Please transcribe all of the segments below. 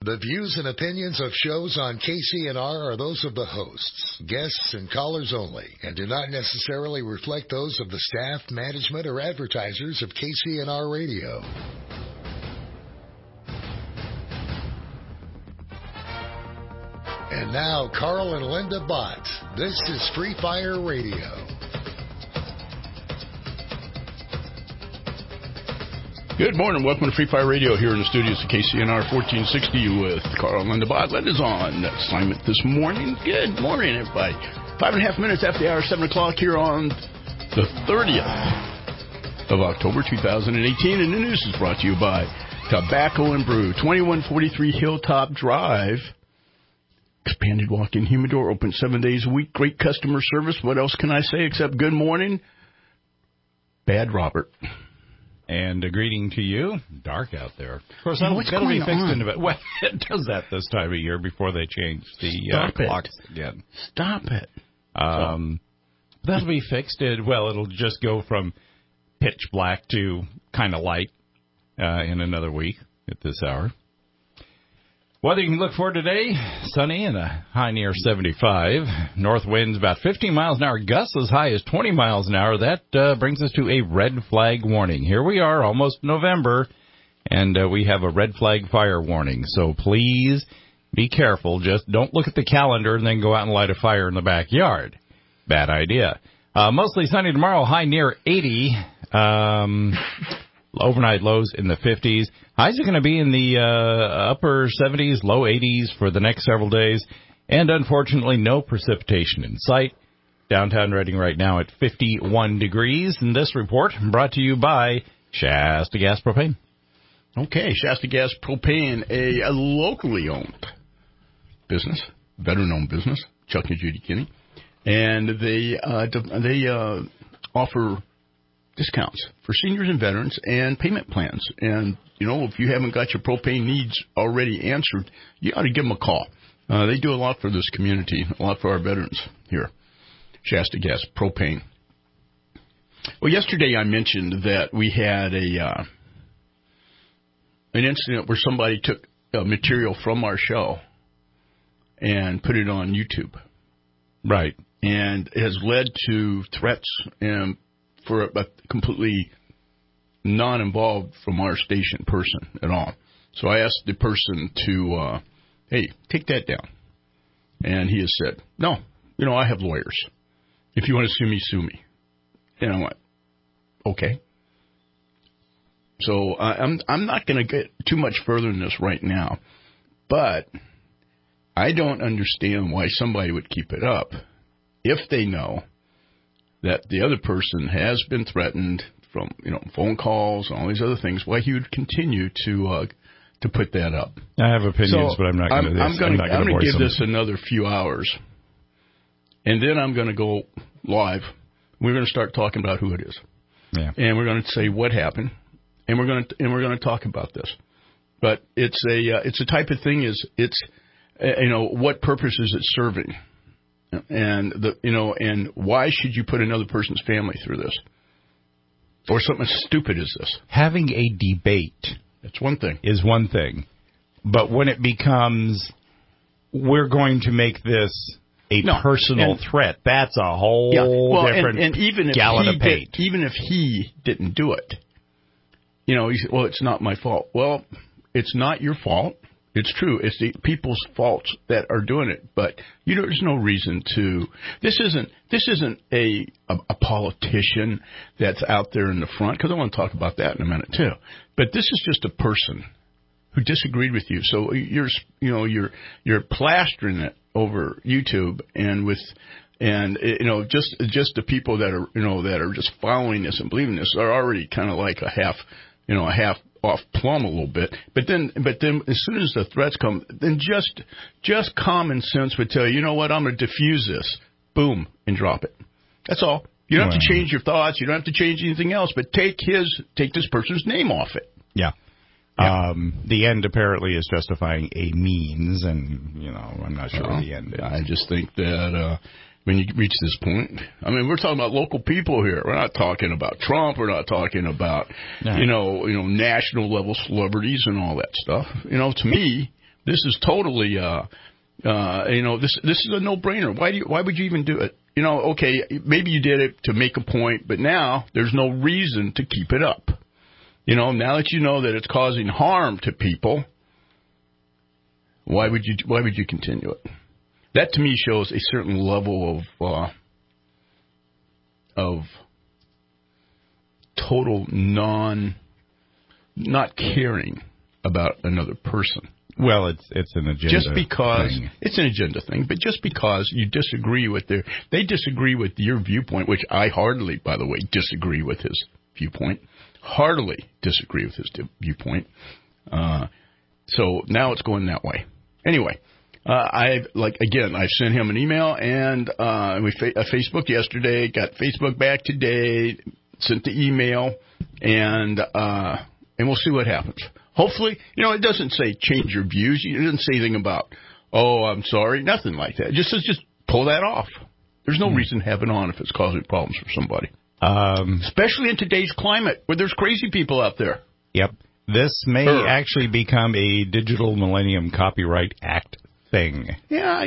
The views and opinions of shows on KCNR are those of the hosts, guests, and callers only, and do not necessarily reflect those of the staff, management, or advertisers of KCNR Radio. And now, Carl and Linda Bott. This is Free Fire Radio. Good morning. Welcome to Free Fire Radio here in the studios of KCNR 1460 with Carl and Linda Bott. Linda's on assignment this morning. Good morning, everybody. 5.5 minutes after the hour, 7 o'clock here on the 30th of October 2018. And the news is brought to you by Tobacco and Brew, 2143 Hilltop Drive. Expanded walk-in humidor, open 7 days a week. Great customer service. What else can I say except good morning? Bad Robert. And a greeting to you. Dark out there. Of course, that'll be fixed in about. Well, it does that this time of year before they change the clocks again. Stop it. That'll be fixed. It'll just go from pitch black to kind of light in another week at this hour. Weather you can look for today, sunny and a high near 75. North winds about 15 miles an hour, gusts as high as 20 miles an hour. That brings us to a red flag warning. Here we are, almost November, and we have a red flag fire warning. So please be careful. Just don't look at the calendar and then go out and light a fire in the backyard. Bad idea. Mostly sunny tomorrow, high near 80. Overnight lows in the 50s. Highs are going to be in the upper 70s, low 80s for the next several days. And unfortunately, no precipitation in sight. Downtown Reading right now at 51 degrees. And this report brought to you by Shasta Gas Propane. Okay, Shasta Gas Propane, a locally owned business, veteran-owned business, Chuck and Judy Kinney. And they offer discounts for seniors and veterans and payment plans. And, you know, if you haven't got your propane needs already answered, you ought to give them a call. They do a lot for this community, a lot for our veterans here. Shasta Gas Propane. Well, yesterday I mentioned that we had an incident where somebody took material from our show and put it on YouTube. Right. And it has led to threats and for a completely non-involved from our station person at all. So I asked the person to, hey, take that down. And he has said, no, you know, I have lawyers. If you want to sue me, sue me. And I went, okay. So I'm not going to get too much further in this right now. But I don't understand why somebody would keep it up if they know that the other person has been threatened from, you know, phone calls and all these other things, why he would continue to put that up. I have opinions, but I'm not going to. I'm going to give this another few hours, and then I'm going to go live. We're going to start talking about who it is, and we're going to say what happened, and we're going to talk about this. But it's a type of thing what purpose is it serving? And and why should you put another person's family through this, or something as stupid as this? Having a debate, that's one thing, is one thing, but when it becomes we're going to make this a personal threat, that's a whole different and even if gallon of paint. Even if he didn't do it, you know, he said, well, it's not my fault. Well, it's not your fault. It's true. It's the people's faults that are doing it. But there's no reason to. This isn't a politician that's out there in the front, because I want to talk about that in a minute too. But this is just a person who disagreed with you. So you're plastering it over YouTube just the people that are just following this and believing this are already kind of like a half off plumb a little bit, but then as soon as the threats come, then just common sense would tell you, you know what, I'm going to diffuse this, boom, and drop it. That's all. You don't have to change your thoughts. You don't have to change anything else, but take this person's name off it. Yeah. The end apparently is justifying a means, and I'm not sure what the end is. I just think that when you reach this point, I mean, we're talking about local people here. We're not talking about Trump. We're not talking about national level celebrities and all that stuff. To me, This is totally, this is a no-brainer. Why would you even do it? Okay, maybe you did it to make a point, but now there's no reason to keep it up. Now that you know that it's causing harm to people, why would you continue it? That to me shows a certain level of total not caring about another person. Well, it's an agenda. Just because thing. It's an agenda thing, but just because you disagree with they disagree with your viewpoint, which I heartily, by the way, disagree with his viewpoint. Heartily disagree with his viewpoint. So now it's going that way. Anyway, I sent him an email and Facebook yesterday. Got Facebook back today. Sent the email and we'll see what happens. Hopefully, it doesn't say change your views. It doesn't say anything about, I'm sorry, nothing like that. It just says just pull that off. There's no reason to have it on if it's causing problems for somebody. Especially in today's climate where there's crazy people out there. Yep. This may actually become a Digital Millennium Copyright Act thing. Yeah,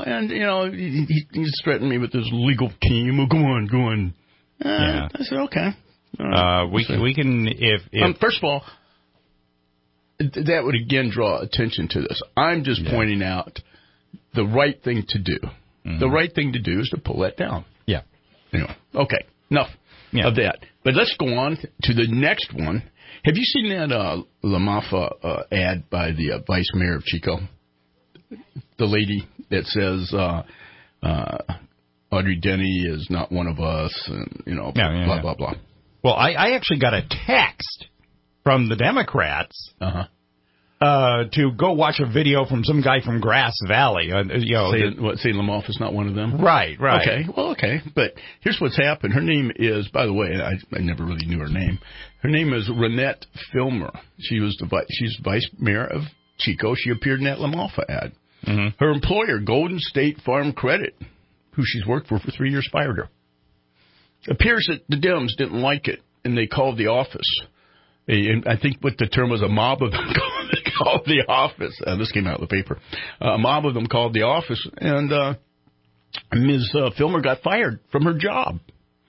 he's threatened me with this legal team. Well, go on. I said, okay. We can, if first of all, that would again draw attention to this. I'm just pointing out the right thing to do. Mm-hmm. The right thing to do is to pull that down. Yeah. Okay, enough of that. But let's go on to the next one. Have you seen that LaMafa ad by the vice mayor of Chico? The lady that says Audrey Denny is not one of us, and blah, blah, blah. Well, I actually got a text from the Democrats to go watch a video from some guy from Grass Valley. Saying Lamothe is not one of them? Right. Okay. But here's what's happened. Her name is, by the way, I never really knew her name. Her name is Renette Filmer. She's vice mayor of Chico. She appeared in that Lamothe ad. Mm-hmm. Her employer, Golden State Farm Credit, who she's worked for 3 years, fired her. Appears that the Dems didn't like it, and they called the office. And I think what the term was, a mob of them called the office. This came out of the paper. A mob of them called the office, and Ms. Filmer got fired from her job.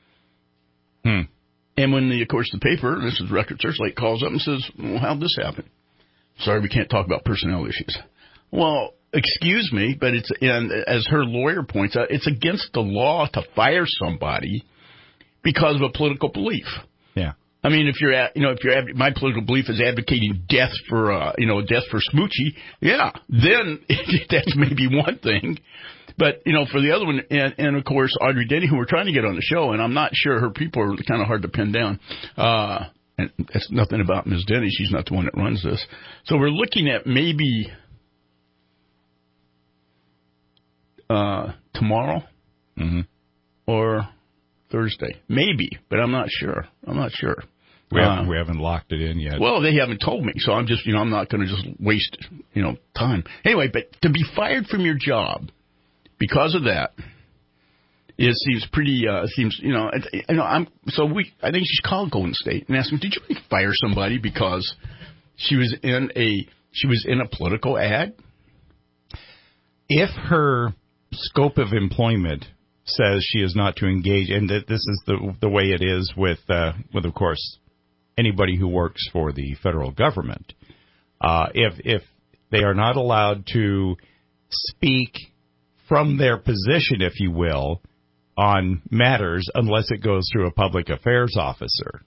And when, of course, the paper, this is Record Searchlight, calls up and says, well, how'd this happen? Sorry, we can't talk about personnel issues. Well, excuse me, but and as her lawyer points out, it's against the law to fire somebody because of a political belief. Yeah. I mean, if my political belief is advocating death for Smoochie, then that's maybe one thing. But, for the other one, and of course, Audrey Denny, who we're trying to get on the show, and I'm not sure her people are kind of hard to pin down. And that's nothing about Ms. Denny. She's not the one that runs this. So we're looking at maybe tomorrow or Thursday. Maybe, but I'm not sure. We haven't locked it in yet. Well, they haven't told me, so I'm just, I'm not going to just waste, time. Anyway, but to be fired from your job because of that, it seems pretty, I think she should call Golden State and ask them, did you really fire somebody because she was in a political ad? If her scope of employment says she is not to engage, and that this is the way it is with of course, anybody who works for the federal government. If they are not allowed to speak from their position, if you will, on matters unless it goes through a public affairs officer.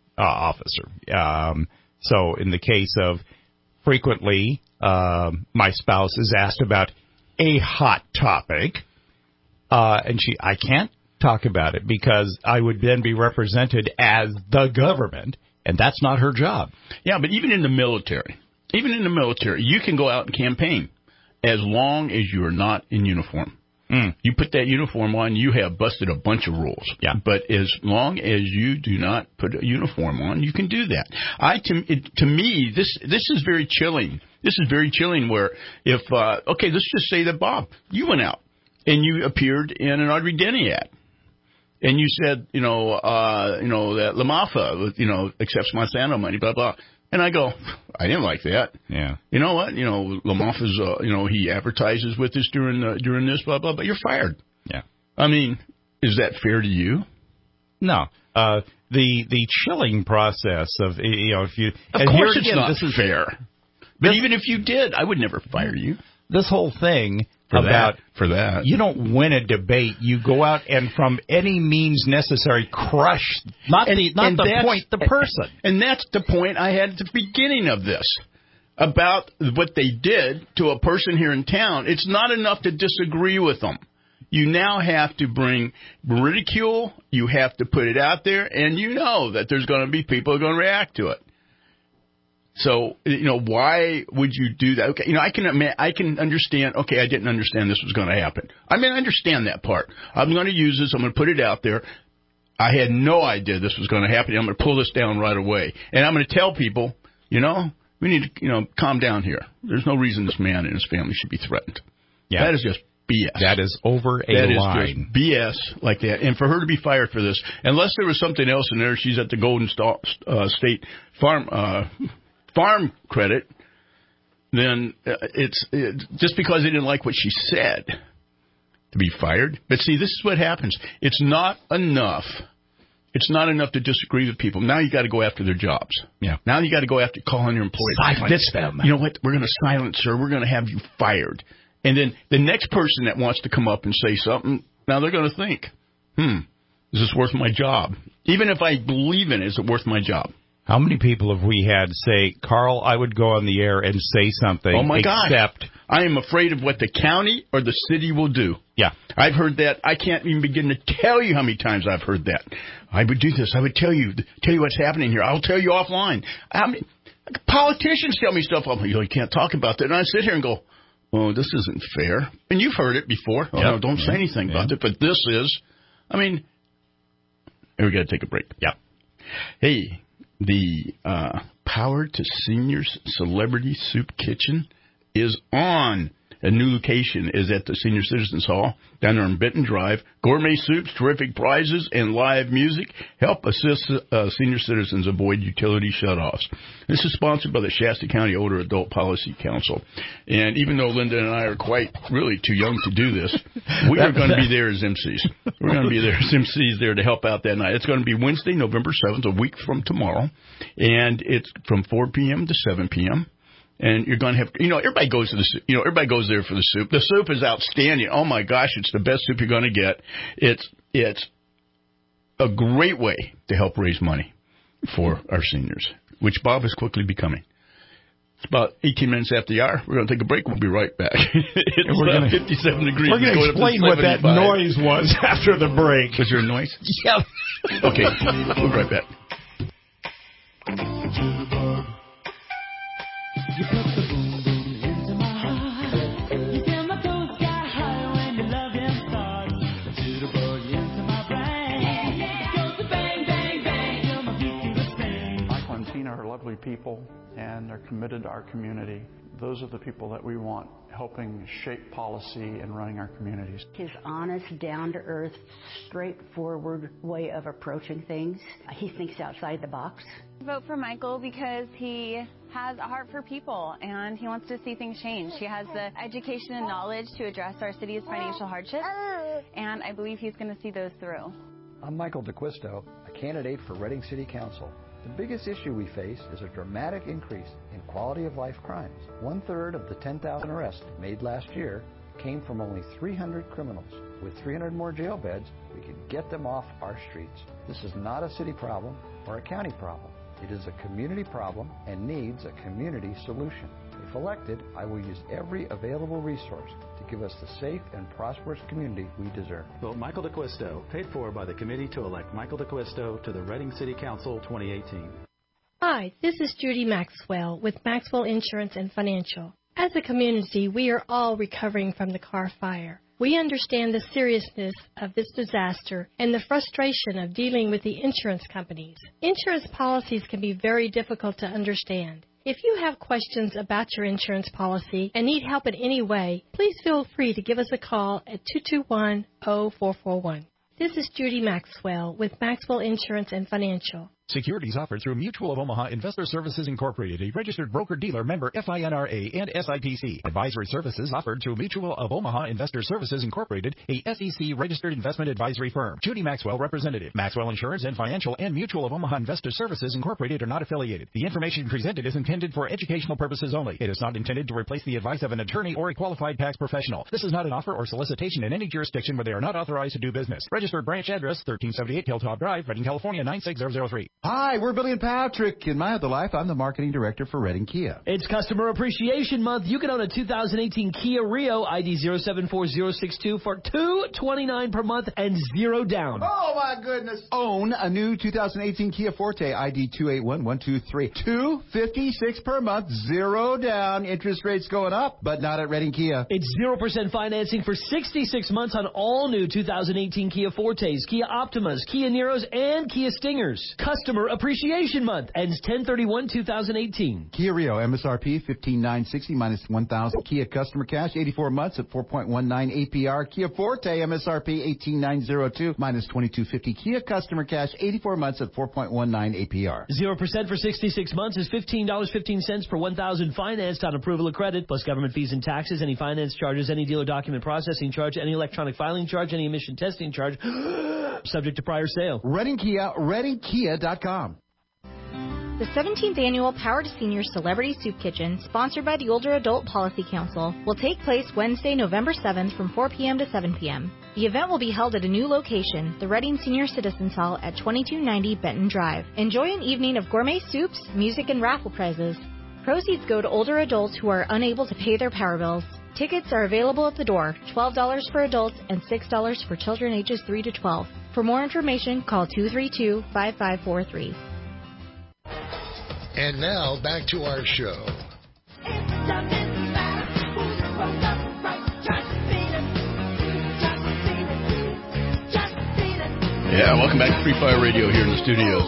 So in the case of frequently, my spouse is asked about a hot topic, and I can't talk about it because I would then be represented as the government, and that's not her job. Yeah, but even in the military, you can go out and campaign as long as you are not in uniform. You put that uniform on, you have busted a bunch of rules. Yeah. But as long as you do not put a uniform on, you can do that. To me, this is very chilling. This is very chilling where if, let's just say that, Bob, you went out and you appeared in an Audrey Denny ad. And you said, that LaMafa, accepts Monsanto money, blah, blah. And I go, I didn't like that. Yeah. You know what? Lamont is, he advertises with us during this, blah, blah, but you're fired. Yeah. I mean, is that fair to you? No. The chilling process of, if you... Of course it's not fair. But even if you did, I would never fire you. This whole thing for that. You don't win a debate. You go out and from any means necessary crush the person. And that's the point I had at the beginning of this about what they did to a person here in town. It's not enough to disagree with them. You now have to bring ridicule. You have to put it out there, and you know that there's going to be people who are going to react to it. So, why would you do that? Okay, I can understand, okay, I didn't understand this was going to happen. I understand that part. I'm going to use this. I'm going to put it out there. I had no idea this was going to happen. I'm going to pull this down right away. And I'm going to tell people, we need to, calm down here. There's no reason this man and his family should be threatened. Yeah. That is just BS. That is over a line. That is just BS like that. And for her to be fired for this, unless there was something else in there, she's at the Golden State Farm credit, then it's just because they didn't like what she said to be fired. But see, this is what happens. It's not enough. It's not enough to disagree with people. Now you got to go after their jobs. Yeah. Now you got to go after calling your employees. Silence them. You know what? We're going to silence her. We're going to have you fired. And then the next person that wants to come up and say something, now they're going to think, is this worth my job? Even if I believe in it, is it worth my job? How many people have we had say, Carl, I would go on the air and say something. Oh, my God. I am afraid of what the county or the city will do. Yeah. I've heard that. I can't even begin to tell you how many times I've heard that. I would do this. I would tell you what's happening here. I'll tell you offline. Politicians tell me stuff. You can't talk about that. And I sit here and go, oh, this isn't fair. And you've heard it before. Oh, no, don't say anything about it. But this is. We got to take a break. Yeah. Hey. The Power to Seniors Celebrity Soup Kitchen is on. A new location is at the Senior Citizens Hall down there on Benton Drive. Gourmet soups, terrific prizes, and live music help assist senior citizens avoid utility shutoffs. This is sponsored by the Shasta County Older Adult Policy Council. And even though Linda and I are really too young to do this, we are going to be there as MCs. We're going to be there as MCs there to help out that night. It's going to be Wednesday, November 7th, a week from tomorrow. And it's from 4 p.m. to 7 p.m. And you're going to have, everybody goes to the soup. Everybody goes there for the soup. The soup is outstanding. Oh my gosh, it's the best soup you're going to get. It's a great way to help raise money for our seniors, which Bob is quickly becoming. It's about 18 minutes after the hour. We're going to take a break. We'll be right back. It's 57 degrees. We're going to explain what that noise was after the break. Was there a noise? Yeah. Okay, we'll be right back. You put the boom boom into my heart. You feel my toes sky high when your loving starts. To the bug into my brain. It goes to bang, bang, bang. Till my feet do the same. Michael and Tina are lovely people, and they're committed to our community. Those are the people that we want helping shape policy and running our communities. His honest, down-to-earth, straightforward way of approaching things. He thinks outside the box. Vote for Michael because he has a heart for people and he wants to see things change. He has the education and knowledge to address our city's financial hardships, and I believe he's going to see those through. I'm Michael DeQuisto, a candidate for Reading City Council. The biggest issue we face is a dramatic increase in quality of life crimes. 1/3 of the 10,000 arrests made last year came from only 300 criminals. With 300 more jail beds, we could get them off our streets. This is not a city problem or a county problem. It is a community problem and needs a community solution. If elected, I will use every available resource to give us the safe and prosperous community we deserve. Vote Michael DeQuisto, paid for by the committee to elect Michael DeQuisto to the Reading City Council 2018. Hi, this is Judy Maxwell with Maxwell Insurance and Financial. As a community, we are all recovering from the Carr fire. We understand the seriousness of this disaster and the frustration of dealing with the insurance companies. Insurance policies can be very difficult to understand. If you have questions about your insurance policy and need help in any way, please feel free to give us a call at 221-0441. This is Judy Maxwell with Maxwell Insurance and Financial. Securities offered through Mutual of Omaha Investor Services Incorporated, a registered broker-dealer member FINRA and SIPC. Advisory services offered through Mutual of Omaha Investor Services Incorporated, a SEC-registered investment advisory firm. Judy Maxwell, representative. Maxwell Insurance and Financial and Mutual of Omaha Investor Services Incorporated are not affiliated. The information presented is intended for educational purposes only. It is not intended to replace the advice of an attorney or a qualified tax professional. This is not an offer or solicitation in any jurisdiction where they are not authorized to do business. Registered branch address, 1378 Hilltop Drive, Redding, California, 96003. Hi, we're Billy and Patrick. In my other life, I'm the marketing director for Redding Kia. It's Customer Appreciation Month. You can own a 2018 Kia Rio ID 074062 for $229 per month and $0 down. Oh, my goodness. Own a new 2018 Kia Forte ID 281123. $256 per month, $0 down. Interest rates going up, but not at Redding Kia. It's 0% financing for 66 months on all new 2018 Kia Fortes, Kia Optimas, Kia Niros, and Kia Stingers. Customer Appreciation Month ends 10/31/2018. Kia Rio MSRP $15,960 minus $1,000. Kia Customer Cash 84 months at 4.19 APR. Kia Forte MSRP $18,902 minus $22.50. Kia Customer Cash 84 months at 4.19 APR. 0% for 66 months is $15.15 per $1,000 financed on approval of credit, plus government fees and taxes, any finance charges, any dealer document processing charge, any electronic filing charge, any emission testing charge, subject to prior sale. Redding Kia, ReddingKia.com. The 17th Annual Power to Seniors Celebrity Soup Kitchen, sponsored by the Older Adult Policy Council, will take place Wednesday, November 7th from 4 p.m. to 7 p.m. The event will be held at a new location, the Redding Senior Citizens Hall at 2290 Benton Drive. Enjoy an evening of gourmet soups, music, and raffle prizes. Proceeds go to older adults who are unable to pay their power bills. Tickets are available at the door, $12 for adults and $6 for children ages 3 to 12. For more information, call 232-5543. And now, back to our show. Yeah, welcome back to Free Fire Radio here in the studios.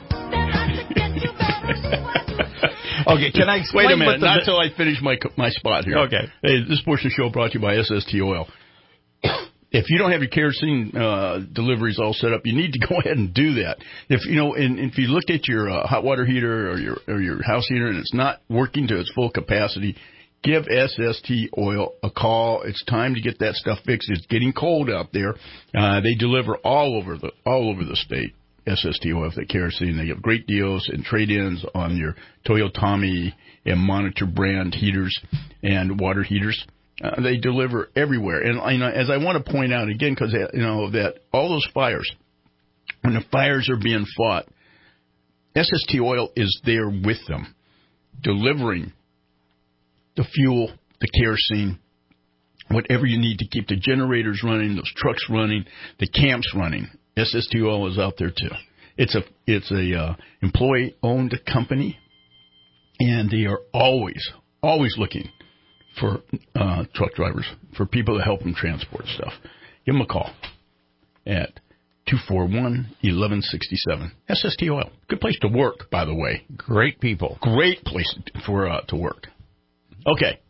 Okay, can I explain? Wait a minute, not until I finish my spot here. Okay. Hey, this portion of the show brought to you by SST Oil. If you don't have your kerosene deliveries all set up, you need to go ahead and do that. If you looked at your hot water heater or your house heater and it's not working to its full capacity, give SST Oil a call. It's time to get that stuff fixed. It's getting cold out there. They deliver all over the state. SST Oil, the kerosene. They have great deals and trade-ins on your Toyotomi and Monitor brand heaters and water heaters. They deliver everywhere. And as I want to point out again, because that all those fires, when the fires are being fought, SST Oil is there with them, delivering the fuel, the kerosene, whatever you need to keep the generators running, those trucks running, the camps running. SST Oil is out there too. It's a employee-owned company, and they are always looking for truck drivers, for people to help them transport stuff. Give them a call at 241-1167. SST Oil. Good place to work, by the way. Great people. Great place to work. Okay.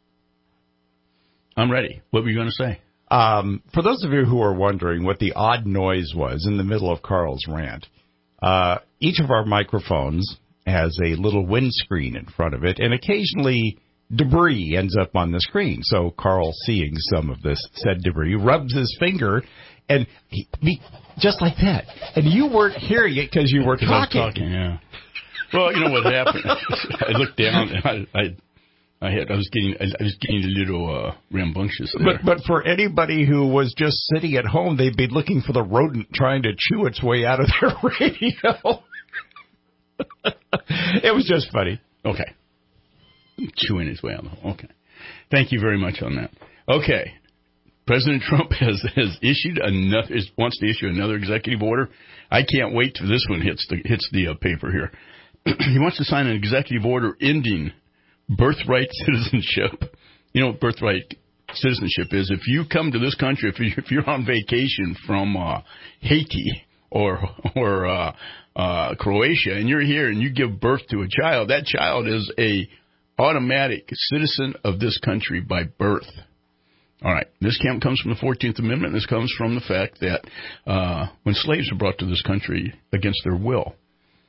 I'm ready. What were you going to say? For those of you who are wondering what the odd noise was in the middle of Carl's rant, each of our microphones has a little windscreen in front of it, and occasionally debris ends up on the screen. So Carl, seeing some of this said debris, rubs his finger, and he just like that. And you weren't hearing it because you were talking. I was talking, yeah. Well, you know what happened? I looked down, and I was getting a little rambunctious there. But for anybody who was just sitting at home, they'd be looking for the rodent trying to chew its way out of their radio. It was just funny. Okay. Chewing his way out. Okay. Thank you very much on that. Okay. President Trump has issued wants to issue another executive order. I can't wait till this one hits the paper here. He wants to sign an executive order ending birthright citizenship. You know what birthright citizenship is? If you come to this country, if you're on vacation from Haiti or Croatia, and you're here and you give birth to a child, that child is a automatic citizen of this country by birth. All right. This comes from the 14th Amendment. This comes from the fact that when slaves were brought to this country against their will,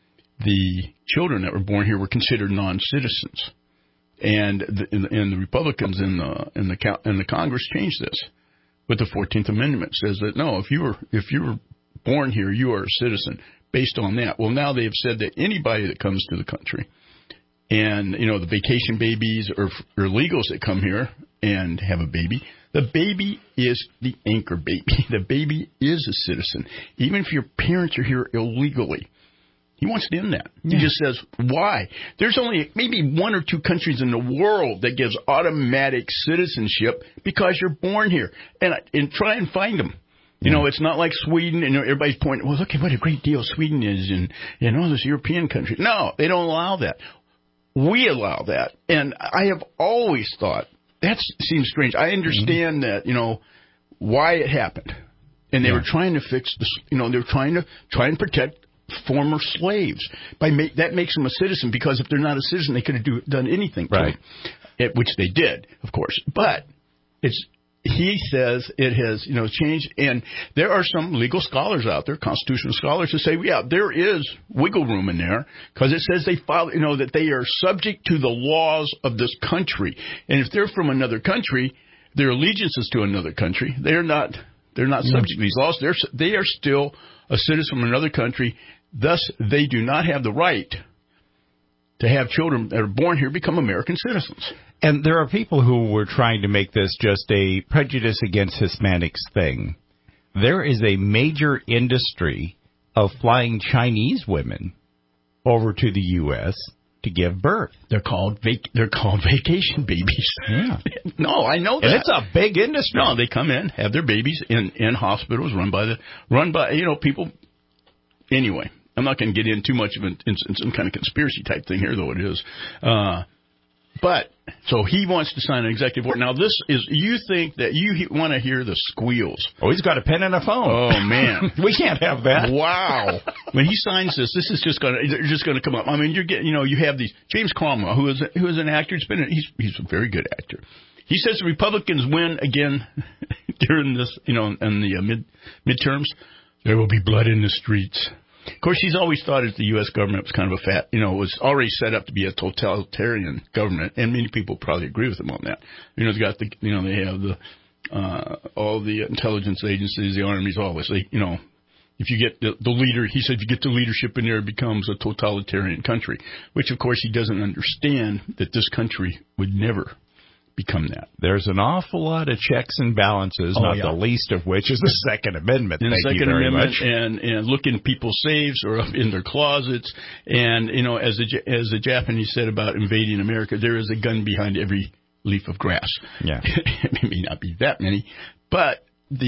the children that were born here were considered non-citizens, and the Republicans in the Congress changed this with the 14th Amendment. It says that no, if you were born here, you are a citizen based on that. Well, now they have said that anybody that comes to the country, and the vacation babies or illegals that come here and have a baby, the baby is the anchor baby. The baby is a citizen, even if your parents are here illegally. He wants to end that. Yeah. He just says, why? There's only maybe 1 or 2 countries in the world that gives automatic citizenship because you're born here. And try and find them. It's not like Sweden, and everybody's pointing, well, look at what a great deal Sweden is in all those European countries. No, they don't allow that. We allow that. And I have always thought, that seems strange. I understand that, why it happened. And they were trying to fix this, they were trying to protect former slaves. That makes them a citizen, because if they're not a citizen, they could have done anything to them, which they did, of course. But he says it has, changed, and there are some legal scholars out there, constitutional scholars, who say, yeah, there is wiggle room in there, because it says they follow, that they are subject to the laws of this country, and if they're from another country, their allegiance is to another country. They're not subject to these laws. They are still a citizen from another country. Thus, they do not have the right to have children that are born here become American citizens. And there are people who were trying to make this just a prejudice against Hispanics thing. There is a major industry of flying Chinese women over to the U.S. to give birth. They're called vacation babies. Yeah. No, I know that. And it's a big industry. No, they come in, have their babies in hospitals run by people. Anyway, I'm not going to get in too much of some kind of conspiracy type thing here, though it is. But so he wants to sign an executive order. Now, this is, you think that you want to hear the squeals. Oh, he's got a pen and a phone. Oh, man. We can't have that. Wow. When he signs this is just going to come up. I mean, you're getting, you have these, James Cromwell, who is an actor. He's a very good actor. He says the Republicans win again during this, in the midterms. There will be blood in the streets. Of course, she's always thought that the U.S. government was kind of was already set up to be a totalitarian government, and many people probably agree with him on that. It's got they have all the intelligence agencies, the armies, all this. If you get the leader, he said, if you get the leadership in there, it becomes a totalitarian country, which, of course, he doesn't understand that this country would never become that. There's an awful lot of checks and balances, the least of which is the Second Amendment. And Thank you very much. And look in people's safes or up in their closets. And, as the Japanese said about invading America, there is a gun behind every leaf of grass. Yeah. It may not be that many, but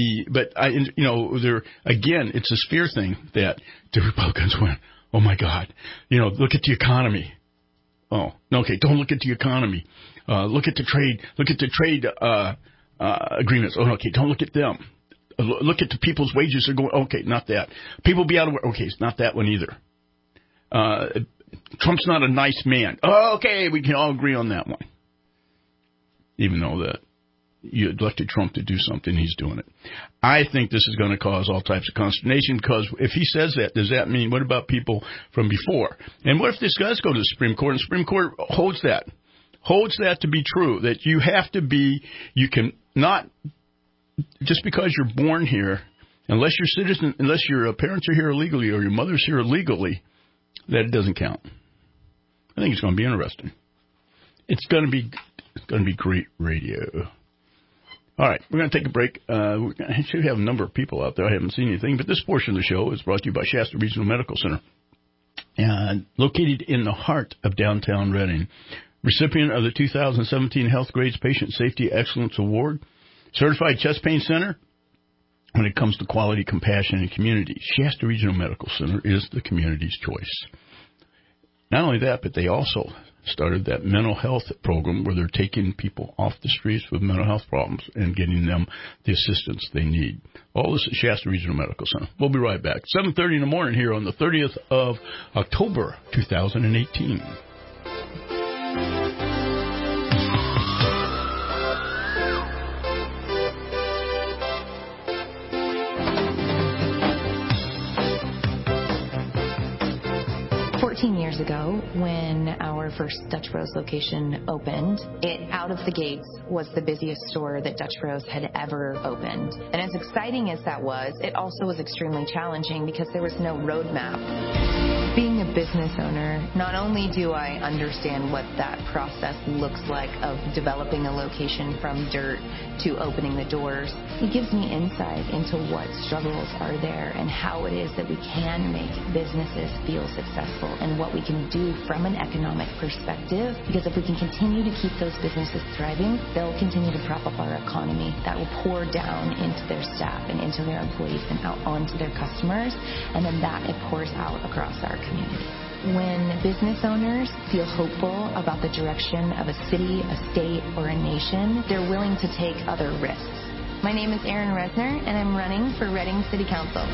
again, it's this fear thing that the Republicans went, oh my God, look at the economy. Oh, okay, don't look at the economy. Look at the trade. Look at the trade agreements. Oh, okay, don't look at them. Look at the people's wages are going. Okay, not that. People be out of work. Okay, it's not that one either. Trump's not a nice man. Oh, okay, we can all agree on that one. Even though that you elected Trump to do something, he's doing it. I think this is going to cause all types of consternation, because if he says that, does that mean, what about people from before? And what if this does go to the Supreme Court, and the Supreme Court holds that to be true, that you have to be, you can not, just because you're born here, unless your parents are here illegally or your mother's here illegally, that it doesn't count. I think it's going to be interesting. It's going to be great radio. All right, we're going to take a break. I should have a number of people out there. I haven't seen anything, but this portion of the show is brought to you by Shasta Regional Medical Center, and located in the heart of downtown Reading. Recipient of the 2017 Health Grades Patient Safety Excellence Award, certified chest pain center. When it comes to quality, compassion, and community, Shasta Regional Medical Center is the community's choice. Not only that, but they also started that mental health program where they're taking people off the streets with mental health problems and getting them the assistance they need. All this at Shasta Regional Medical Center. We'll be right back. 7:30 in the morning here on the 30th of October, 2018. 15 years ago, when our first Dutch Bros location opened, it out of the gates was the busiest store that Dutch Bros had ever opened. And as exciting as that was, it also was extremely challenging because there was no roadmap. Being a business owner, not only do I understand what that process looks like of developing a location from dirt to opening the doors, it gives me insight into what struggles are there and how it is that we can make businesses feel successful and what we can do from an economic perspective. Because if we can continue to keep those businesses thriving, they'll continue to prop up our economy. That will pour down into their staff and into their employees and out onto their customers, and then that it pours out across our community. When business owners feel hopeful about the direction of a city, a state, or a nation, they're willing to take other risks. My name is Erin Resner, and I'm running for Reading City Council.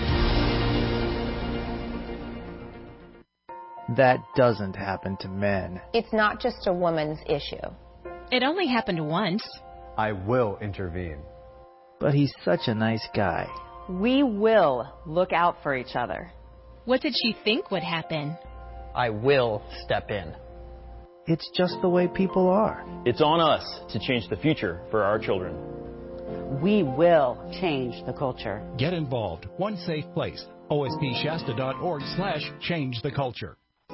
That doesn't happen to men. It's not just a woman's issue. It only happened once. I will intervene. But he's such a nice guy. We will look out for each other. What did she think would happen? I will step in. It's just the way people are. It's on us to change the future for our children. We will change the culture. Get involved. One safe place. ospshasta.org/change the culture.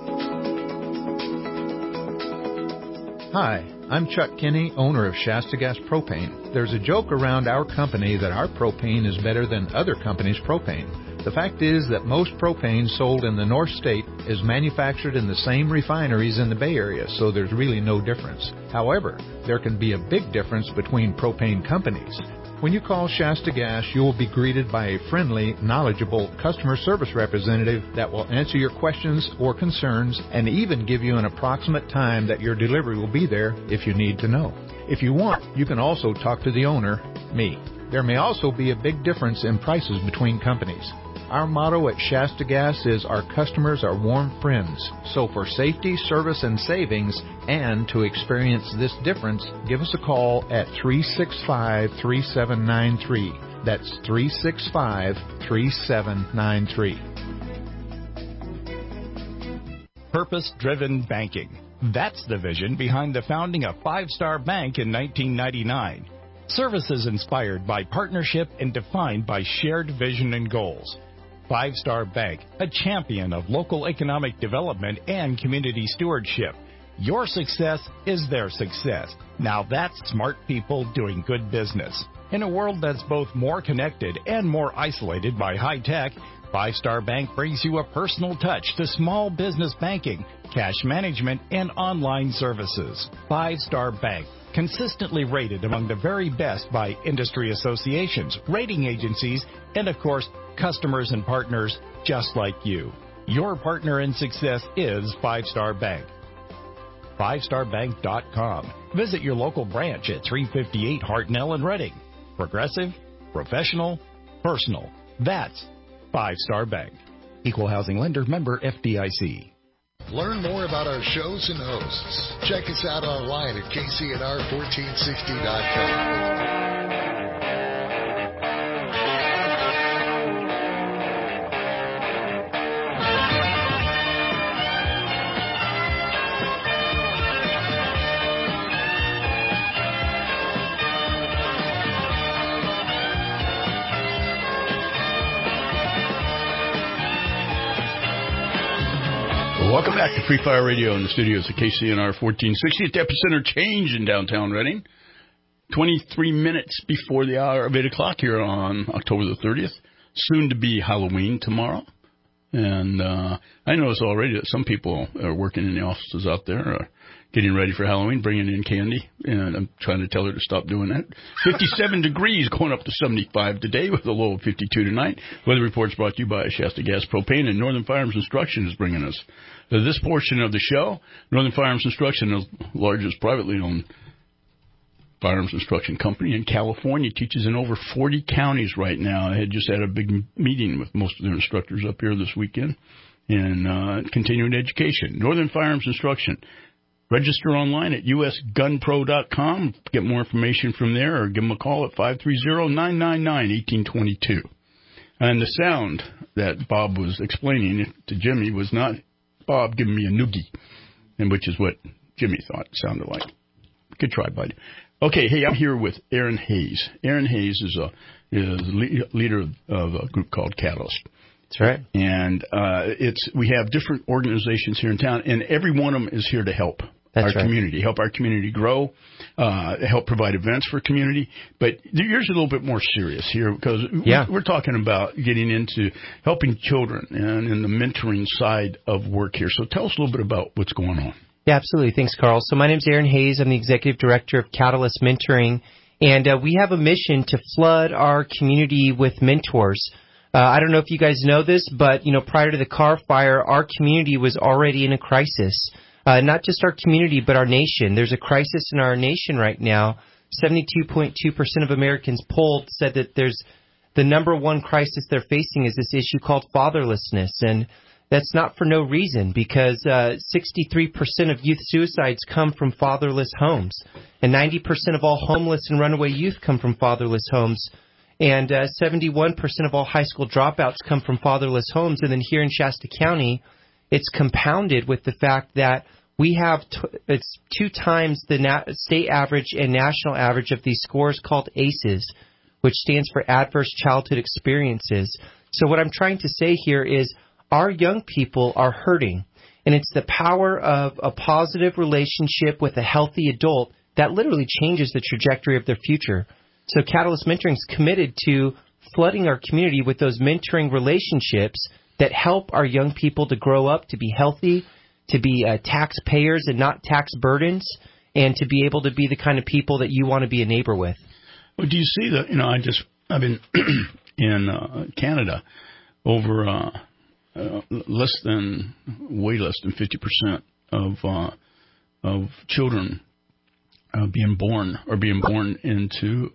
Hi, I'm Chuck Kinney, owner of Shasta Gas Propane. There's a joke around our company that our propane is better than other companies' propane. The fact is that most propane sold in the North State is manufactured in the same refineries in the Bay Area, so there's really no difference. However, there can be a big difference between propane companies. When you call Shasta Gas, you will be greeted by a friendly, knowledgeable customer service representative that will answer your questions or concerns and even give you an approximate time that your delivery will be there if you need to know. If you want, you can also talk to the owner, me. There may also be a big difference in prices between companies. Our motto at Shasta Gas is our customers are warm friends. So for safety, service, and savings, and to experience this difference, give us a call at 365-3793. That's 365-3793. Purpose-driven banking. That's the vision behind the founding of Five Star Bank in 1999. Services inspired by partnership and defined by shared vision and goals. Five Star Bank, a champion of local economic development and community stewardship. Your success is their success. Now that's smart people doing good business. In a world that's both more connected and more isolated by high tech, Five Star Bank brings you a personal touch to small business banking, cash management, and online services. Five Star Bank, consistently rated among the very best by industry associations, rating agencies, and of course, customers and partners just like you. Your partner in success is Five Star Bank. FiveStarBank.com. Visit your local branch at 358 Hartnell in Reading. Progressive, professional, personal. That's Five Star Bank. Equal housing lender, member FDIC. Learn more about our shows and hosts. Check us out online at KCNR1460.com. Welcome back to Free Fire Radio in the studios of KCNR 1460 at the Epicenter Change in downtown Reading. 23 minutes before the hour of 8 o'clock here on October the 30th. Soon to be Halloween tomorrow. And I notice already that some people are working in the offices out there are getting ready for Halloween, bringing in candy. And I'm trying to tell her to stop doing that. 57 degrees going up to 75 today with a low of 52 tonight. Weather reports brought to you by Shasta Gas Propane, and Northern Firearms Instruction is bringing us this portion of the show. Northern Firearms Instruction, the largest privately owned firearms instruction company in California, teaches in over 40 counties right now. I had just had a big meeting with most of their instructors up here this weekend in continuing education. Northern Firearms Instruction. Register online at usgunpro.com. Get more information from there or give them a call at 530-999-1822. And the sound that Bob was explaining to Jimmy was not Bob giving me a noogie, and which is what Jimmy thought it sounded like. Good try, bud. Okay, hey, I'm here with Aaron Hayes. Aaron Hayes is leader of a group called Catalyst. That's right. And we have different organizations here in town, and every one of them is here to help community, help our community grow, help provide events for community. But yours is a little bit more serious here because we're talking about getting into helping children and in the mentoring side of work here. So tell us a little bit about what's going on. Yeah, absolutely. Thanks, Carl. So my name's Aaron Hayes. I'm the executive director of Catalyst Mentoring, and we have a mission to flood our community with mentors. I don't know if you guys know this, but prior to the Carr fire, our community was already in a crisis. Not just our community, but our nation. There's a crisis in our nation right now. 72.2% of Americans polled said that there's the number one crisis they're facing is this issue called fatherlessness. And that's not for no reason, because 63% of youth suicides come from fatherless homes. And 90% of all homeless and runaway youth come from fatherless homes. And 71% of all high school dropouts come from fatherless homes. And then here in Shasta County, it's compounded with the fact that we have it's 2 times the state average and national average of these scores called ACEs, which stands for Adverse Childhood Experiences. So what I'm trying to say here is our young people are hurting, and it's the power of a positive relationship with a healthy adult that literally changes the trajectory of their future. So Catalyst Mentoring is committed to flooding our community with those mentoring relationships that help our young people to grow up, to be healthy, to be taxpayers and not tax burdens, and to be able to be the kind of people that you want to be a neighbor with. Well, do you see that? I've been in Canada over way less than 50% of children being born into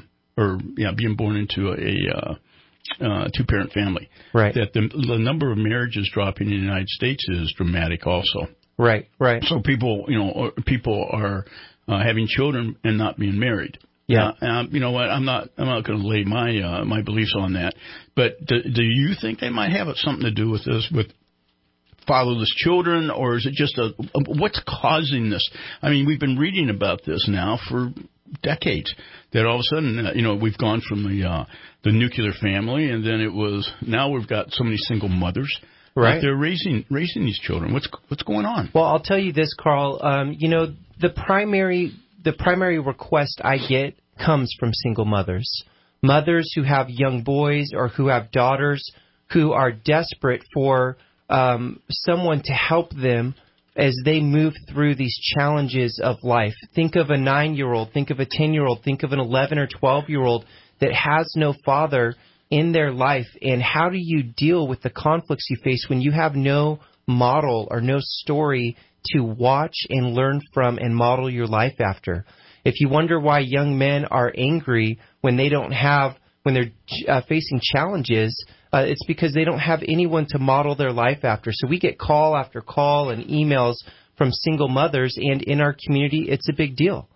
a two-parent family. Right. That the number of marriages dropping in the United States is dramatic also. Right. So people are having children and not being married. Yeah. You know what? I'm not going to lay my beliefs on that. But do you think they might have something to do with this, with fatherless children, or is it just what's causing this? I mean, we've been reading about this now for decades. That all of a sudden, we've gone from the nuclear family, and then now we've got so many single mothers. Right. They're raising these children. What's going on? Well, I'll tell you this, Carl. The primary request I get comes from single mothers who have young boys or who have daughters who are desperate for someone to help them as they move through these challenges of life. Think of a 9-year-old, think of a 10-year-old, think of an 11 or 12-year-old that has no father in their life. And how do you deal with the conflicts you face when you have no model or no story to watch and learn from and model your life after? If you wonder why young men are angry when they're facing challenges, it's because they don't have anyone to model their life after. So we get call after call and emails from single mothers, and in our community, it's a big deal.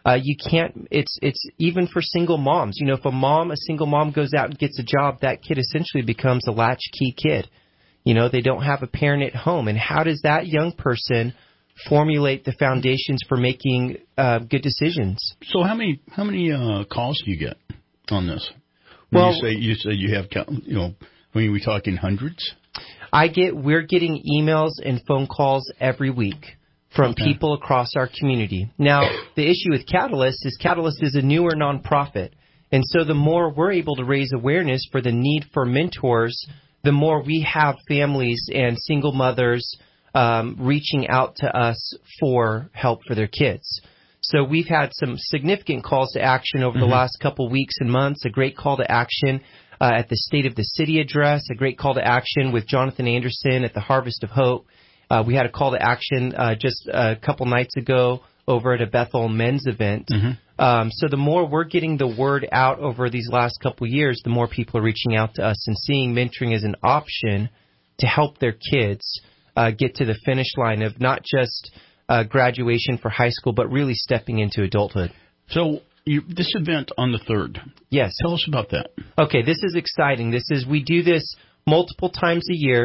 It's even for single moms. If a single mom goes out and gets a job, that kid essentially becomes a latchkey kid. They don't have a parent at home. And how does that young person formulate the foundations for making good decisions? So how many calls do you get on this? Well, you say you have, are we talking hundreds? We're getting emails and phone calls every week from people across our community. Now, the issue with Catalyst is a newer nonprofit. And so the more we're able to raise awareness for the need for mentors, the more we have families and single mothers reaching out to us for help for their kids. So we've had some significant calls to action over the last couple weeks and months, a great call to action at the State of the City address, a great call to action with Jonathan Anderson at the Harvest of Hope. We had a call to action just a couple nights ago over at a Bethel men's event. So the more we're getting the word out over these last couple years, the more people are reaching out to us and seeing mentoring as an option to help their kids get to the finish line of not just graduation for high school, but really stepping into adulthood. So this event on the 3rd. Yes. Tell us about that. Okay, this is exciting. We do this multiple times a year,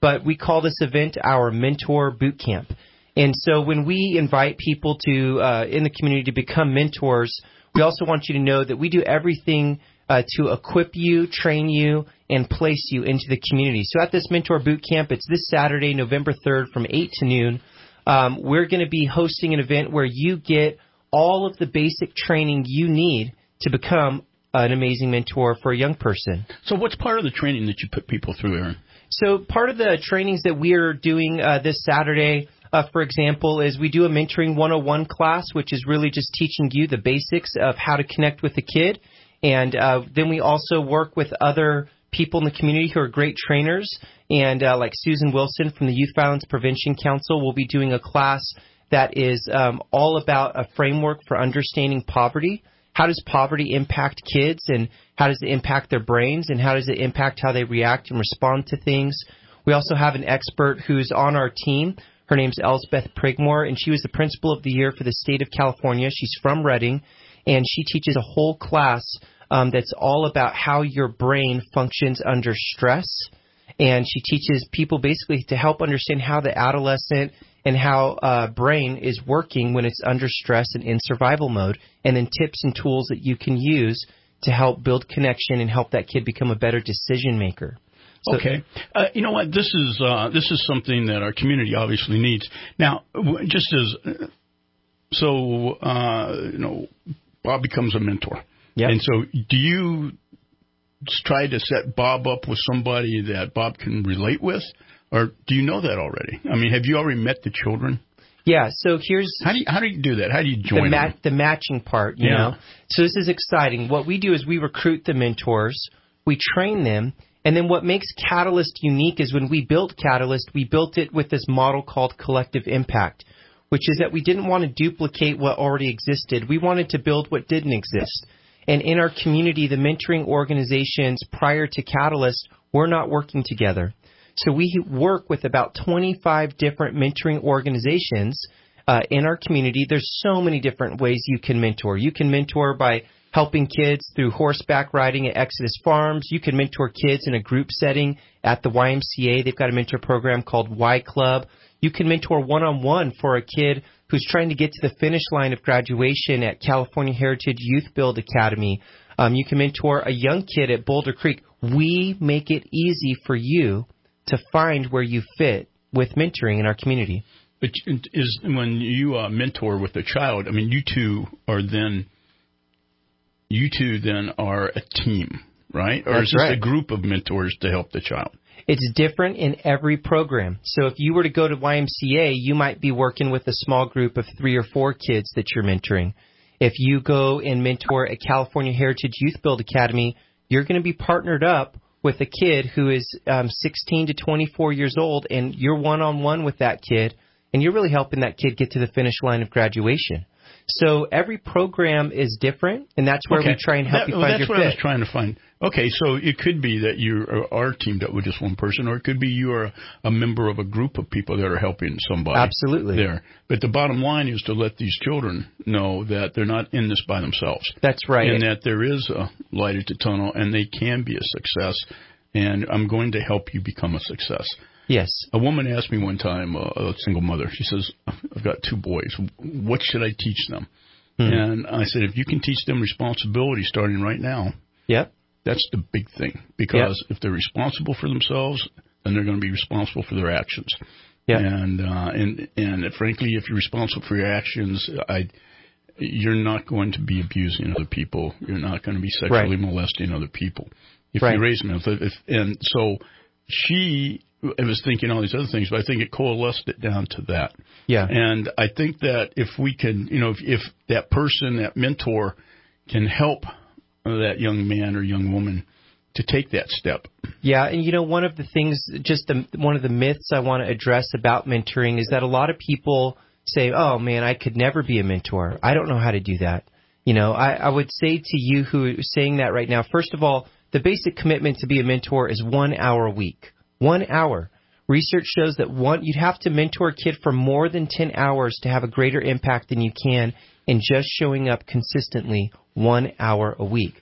but we call this event our Mentor Boot Camp. And so when we invite people to in the community to become mentors, we also want you to know that we do everything to equip you, train you, and place you into the community. So at this Mentor Boot Camp, it's this Saturday, November 3rd from 8 to noon. We're going to be hosting an event where you get all of the basic training you need to become an amazing mentor for a young person. So what's part of the training that you put people through, Aaron? So part of the trainings that we are doing this Saturday, for example, is we do a Mentoring 101 class, which is really just teaching you the basics of how to connect with a kid. And then we also work with other people in the community who are great trainers. And like Susan Wilson from the Youth Violence Prevention Council will be doing a class that is all about a framework for understanding poverty. How does poverty impact kids, and how does it impact their brains, and how does it impact how they react and respond to things? We also have an expert who's on our team. Her name's Elsbeth Prigmore, and she was the Principal of the Year for the state of California. She's from Redding, and she teaches a whole class that's all about how your brain functions under stress. And she teaches people basically to help understand how the adolescent and how brain is working when it's under stress and in survival mode, and then tips and tools that you can use to help build connection and help that kid become a better decision maker. So, okay. You know what? This is something that our community obviously needs. Now, just as Bob becomes a mentor. Yep. And so do you try to set Bob up with somebody that Bob can relate with? Or do you know that already? I mean, have you already met the children? Yeah, so here's... How do you do that? How do you join them? The matching part, you know. So this is exciting. What we do is we recruit the mentors, we train them, and then what makes Catalyst unique is when we built Catalyst, we built it with this model called Collective Impact, which is that we didn't want to duplicate what already existed. We wanted to build what didn't exist. And in our community, the mentoring organizations prior to Catalyst were not working together. So we work with about 25 different mentoring organizations in our community. There's so many different ways you can mentor. You can mentor by helping kids through horseback riding at Exodus Farms. You can mentor kids in a group setting at the YMCA. They've got a mentor program called Y Club. You can mentor one-on-one for a kid who's trying to get to the finish line of graduation at California Heritage Youth Build Academy. You can mentor a young kid at Boulder Creek. We make it easy for you to find where you fit with mentoring in our community. But is when you mentor with a child, I mean, you two then are a team, right? Or That's is this right. a group of mentors to help the child? It's different in every program. So if you were to go to YMCA, you might be working with a small group of 3 or 4 kids that you're mentoring. If you go and mentor at California Heritage Youth Build Academy, you're going to be partnered up with a kid who is 16 to 24 years old, and you're one-on-one with that kid, and you're really helping that kid get to the finish line of graduation. So every program is different, and that's where we try and help you find your fit. That's what I was trying to find. Okay, so it could be that you are teamed up with just one person, or it could be you are a member of a group of people that are helping somebody. Absolutely. There. But the bottom line is to let these children know that they're not in this by themselves. That's right. And that there is a light at the tunnel, and they can be a success, and I'm going to help you become a success. Yes. A woman asked me one time, a single mother, she says, I've got 2 boys. What should I teach them? And I said, if you can teach them responsibility starting right now, that's the big thing. Because if they're responsible for themselves, then they're going to be responsible for their actions. And frankly, if you're responsible for your actions, you're not going to be abusing other people. You're not going to be sexually molesting other people. If you raise them. And so I was thinking all these other things, but I think it coalesced it down to that. Yeah. And I think that if we can, if that person, that mentor, can help that young man or young woman to take that step. Yeah, and one of the things, one of the myths I want to address about mentoring is that a lot of people say, oh man, I could never be a mentor. I don't know how to do that. I would say to you who is saying that right now, first of all, the basic commitment to be a mentor is 1 hour a week. 1 hour. Research shows that you'd have to mentor a kid for more than 10 hours to have a greater impact than you can in just showing up consistently 1 hour a week.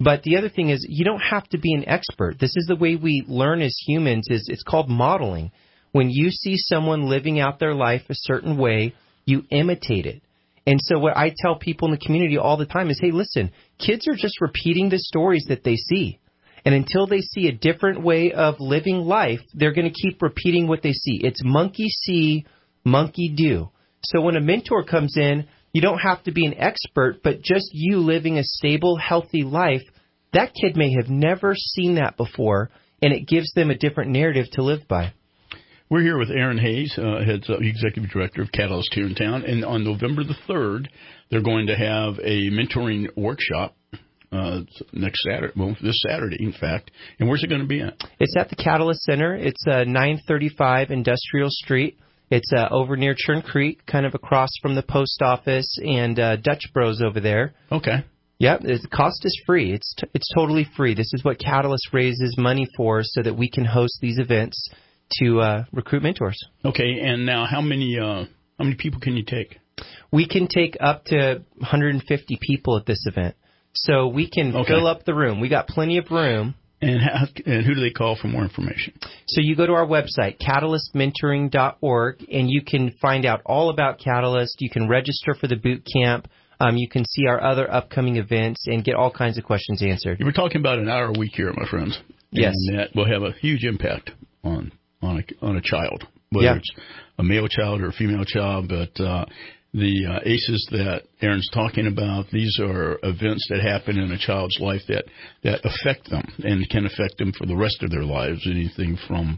But the other thing is, you don't have to be an expert. This is the way we learn as humans. It's called modeling. When you see someone living out their life a certain way, you imitate it. And so what I tell people in the community all the time is, hey, listen, kids are just repeating the stories that they see. And until they see a different way of living life, they're going to keep repeating what they see. It's monkey see, monkey do. So when a mentor comes in, you don't have to be an expert, but just you living a stable, healthy life, that kid may have never seen that before, and it gives them a different narrative to live by. We're here with Aaron Hayes, Executive Director of Catalyst here in town, and on November the 3rd, they're going to have a mentoring workshop next Saturday, well, this Saturday, in fact. And where's it going to be at? It's at the Catalyst Center. It's 935 Industrial Street. It's over near Churn Creek, kind of across from the post office and Dutch Bros over there. Okay. Yep, the cost is free. It's totally free. This is what Catalyst raises money for, so that we can host these events to recruit mentors. Okay, and now how many people can you take? We can take up to 150 people at this event. So we can fill up the room. We got plenty of room. And who do they call for more information? So you go to our website, catalystmentoring.org, and you can find out all about Catalyst. You can register for the boot camp. You can see our other upcoming events and get all kinds of questions answered. You were talking about an hour a week here, my friends. Yes. And that will have a huge impact on a child, whether it's a male child or a female child. But the ACEs that Aaron's talking about, these are events that happen in a child's life that affect them and can affect them for the rest of their lives. Anything from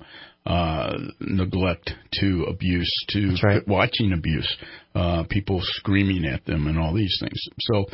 neglect to abuse to watching abuse, people screaming at them and all these things. So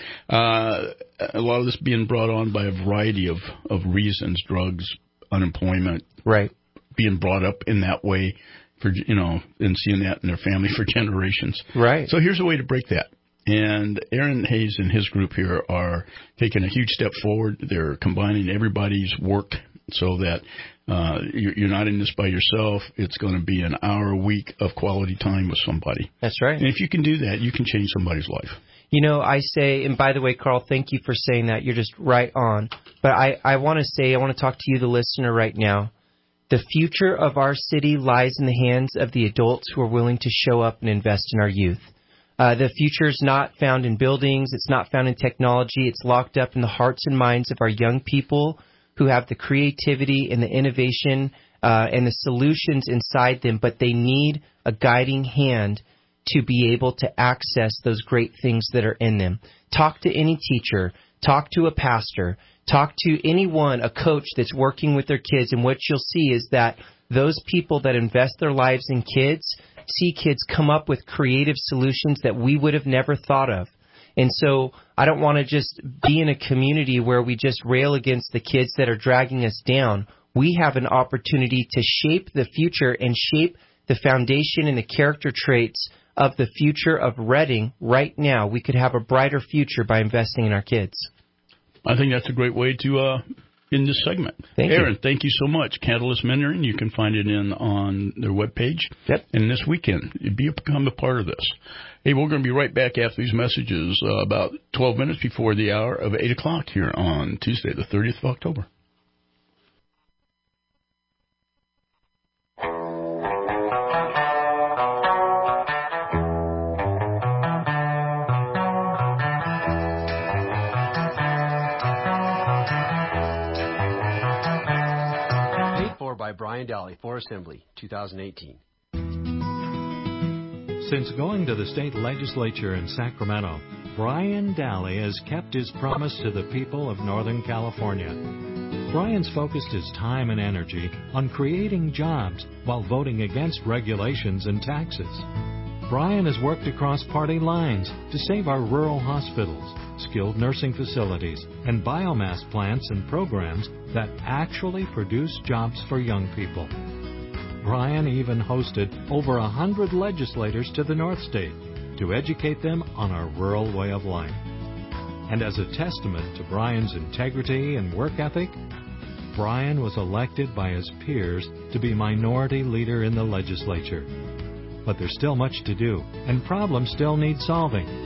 a lot of this being brought on by a variety of reasons, drugs, unemployment, being brought up in that way, and seeing that in their family for generations. Right. So here's a way to break that. And Aaron Hayes and his group here are taking a huge step forward. They're combining everybody's work so that you're not in this by yourself. It's going to be an hour a week of quality time with somebody. That's right. And if you can do that, you can change somebody's life. I say, and by the way, Carl, thank you for saying that. You're just right on. But I want to talk to you, the listener, right now. The future of our city lies in the hands of the adults who are willing to show up and invest in our youth. The future is not found in buildings. It's not found in technology. It's locked up in the hearts and minds of our young people who have the creativity and the innovation and the solutions inside them, but they need a guiding hand to be able to access those great things that are in them. Talk to any teacher. Talk to a pastor. Talk to anyone, a coach that's working with their kids, and what you'll see is that those people that invest their lives in kids see kids come up with creative solutions that we would have never thought of. And so I don't want to just be in a community where we just rail against the kids that are dragging us down. We have an opportunity to shape the future and shape the foundation and the character traits of the future of Reading right now. We could have a brighter future by investing in our kids. I think that's a great way to end this segment. Aaron, thank you so much. Catalyst Mentoring, you can find it on their webpage. Yep. And this weekend, become a part of this. Hey, we're going to be right back after these messages about 12 minutes before the hour of 8 o'clock here on Tuesday, the 30th of October. By Brian Daly for Assembly, 2018. Since going to the state legislature in Sacramento, Brian Daly has kept his promise to the people of Northern California. Brian's focused his time and energy on creating jobs while voting against regulations and taxes. Brian has worked across party lines to save our rural hospitals, skilled nursing facilities, and biomass plants and programs that actually produce jobs for young people. Brian even hosted over 100 legislators to the North State to educate them on our rural way of life. And as a testament to Brian's integrity and work ethic, Brian was elected by his peers to be minority leader in the legislature. But there's still much to do, and problems still need solving.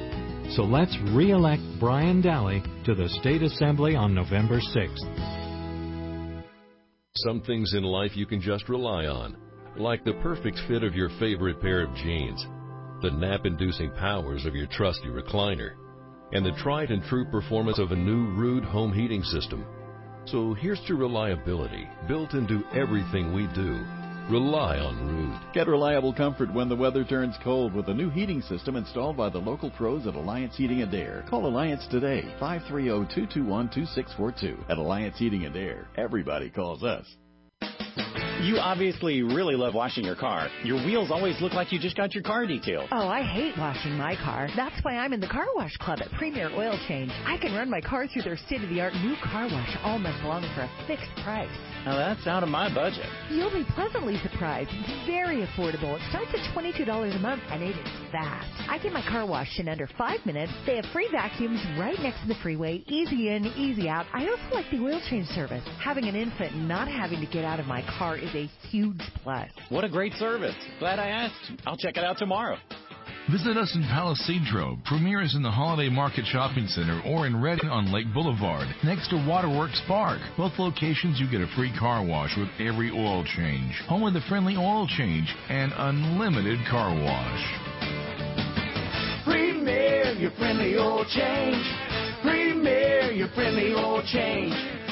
So let's re-elect Brian Daly to the State Assembly on November 6th. Some things in life you can just rely on, like the perfect fit of your favorite pair of jeans, the nap-inducing powers of your trusty recliner, and the tried and true performance of a new Ruud home heating system. So here's to reliability built into everything we do. Rely on Ruud. Get reliable comfort when the weather turns cold with a new heating system installed by the local pros at Alliance Heating and Air. Call Alliance today, 530-221-2642. At Alliance Heating and Air, everybody calls us. You obviously really love washing your car. Your wheels always look like you just got your car detailed. Oh, I hate washing my car. That's why I'm in the Car Wash Club at Premier Oil Change. I can run my car through their state-of-the-art new car wash all month long for a fixed price. Now that's out of my budget. You'll be pleasantly surprised. It's very affordable. It starts at $22 a month, and it is fast. I get my car washed in under 5 minutes. They have free vacuums right next to the freeway. Easy in, easy out. I also like the oil change service. Having an infant and not having to get out of my car is a huge plus. What a great service. Glad I asked. I'll check it out tomorrow. Visit us in Palisadro. Premier is in the Holiday Market Shopping Center or in Redding on Lake Boulevard, next to Waterworks Park. Both locations you get a free car wash with every oil change. Home with a friendly oil change and unlimited car wash. Premier, your friendly oil change. Premier, your friendly oil change.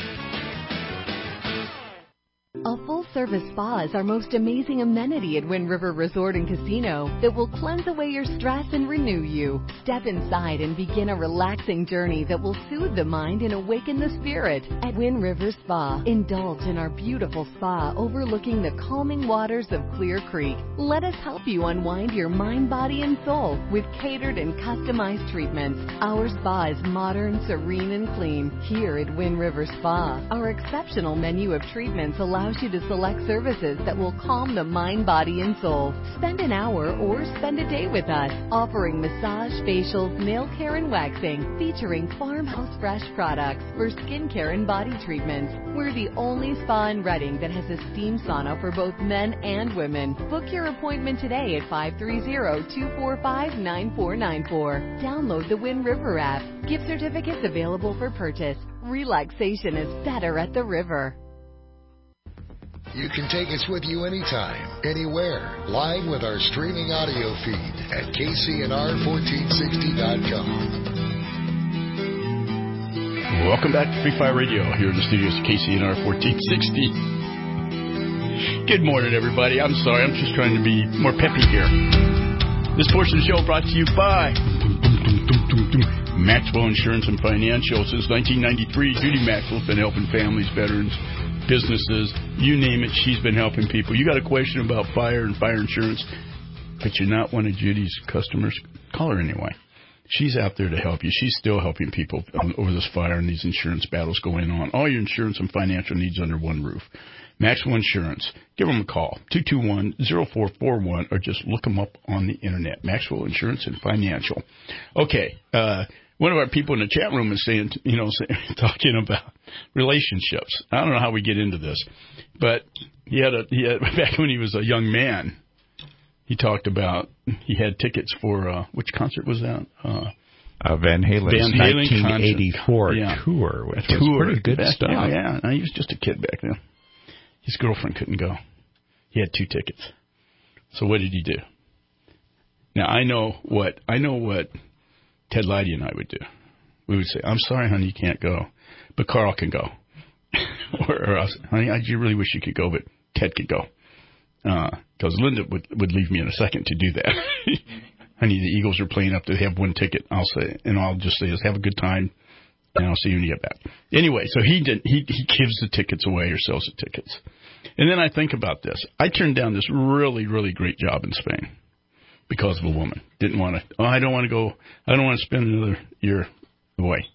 A full-service spa is our most amazing amenity at Wind River Resort and Casino that will cleanse away your stress and renew you. Step inside and begin a relaxing journey that will soothe the mind and awaken the spirit. At Wind River Spa, indulge in our beautiful spa overlooking the calming waters of Clear Creek. Let us help you unwind your mind, body, and soul with catered and customized treatments. Our spa is modern, serene, and clean. Here at Wind River Spa, our exceptional menu of treatments allows you to select services that will calm the mind, body, and soul. Spend an hour or spend a day with us, offering massage, facials, nail care, and waxing, featuring Farmhouse Fresh products for skincare and body treatments. We're the only spa in Redding that has a steam sauna for both men and women. Book your appointment today at 530-245-9494. Download the Wind River app. Gift certificates available for purchase. Relaxation is better at the river. You can take us with you anytime, anywhere, live with our streaming audio feed at KCNR1460.com. Welcome back to Free Fire Radio here in the studios of KCNR 1460. Good morning, everybody. I'm sorry, I'm just trying to be more peppy here. This portion of the show brought to you by Maxwell Insurance and Financial. Since 1993, Judy Maxwell's been helping families, veterans, businesses, you name it, she's been helping people. You got a question about fire and fire insurance, but you're not one of Judy's customers, call her anyway. She's out there to help you. She's still helping people over this fire and these insurance battles going on. All your insurance and financial needs under one roof. Maxwell Insurance. Give them a call, 221-0441, or just look them up on the Internet. Maxwell Insurance and Financial. Okay, one of our people in the chat room is saying, talking about relationships. I don't know how we get into this, but he had back when he was a young man, he talked about he had tickets for which concert was that? Van Halen's 1984 tour, which was pretty good stuff. Yeah, he was just a kid back then. His girlfriend couldn't go. He had 2 tickets. So what did he do? Now I know what Ted Leidy and I would do. We would say, "I'm sorry, honey, you can't go, but Carl can go." or else, "Honey, I really wish you could go, but Ted could go." Because Linda would leave me in a second to do that. "Honey, the Eagles are playing up. They have 1 ticket." I'll just say, "Have a good time, and I'll see you when you get back." Anyway, so he gives the tickets away or sells the tickets. And then I think about this. I turned down this really, really great job in Spain because of a woman. Didn't want to. I don't want to go. I don't want to spend another year away.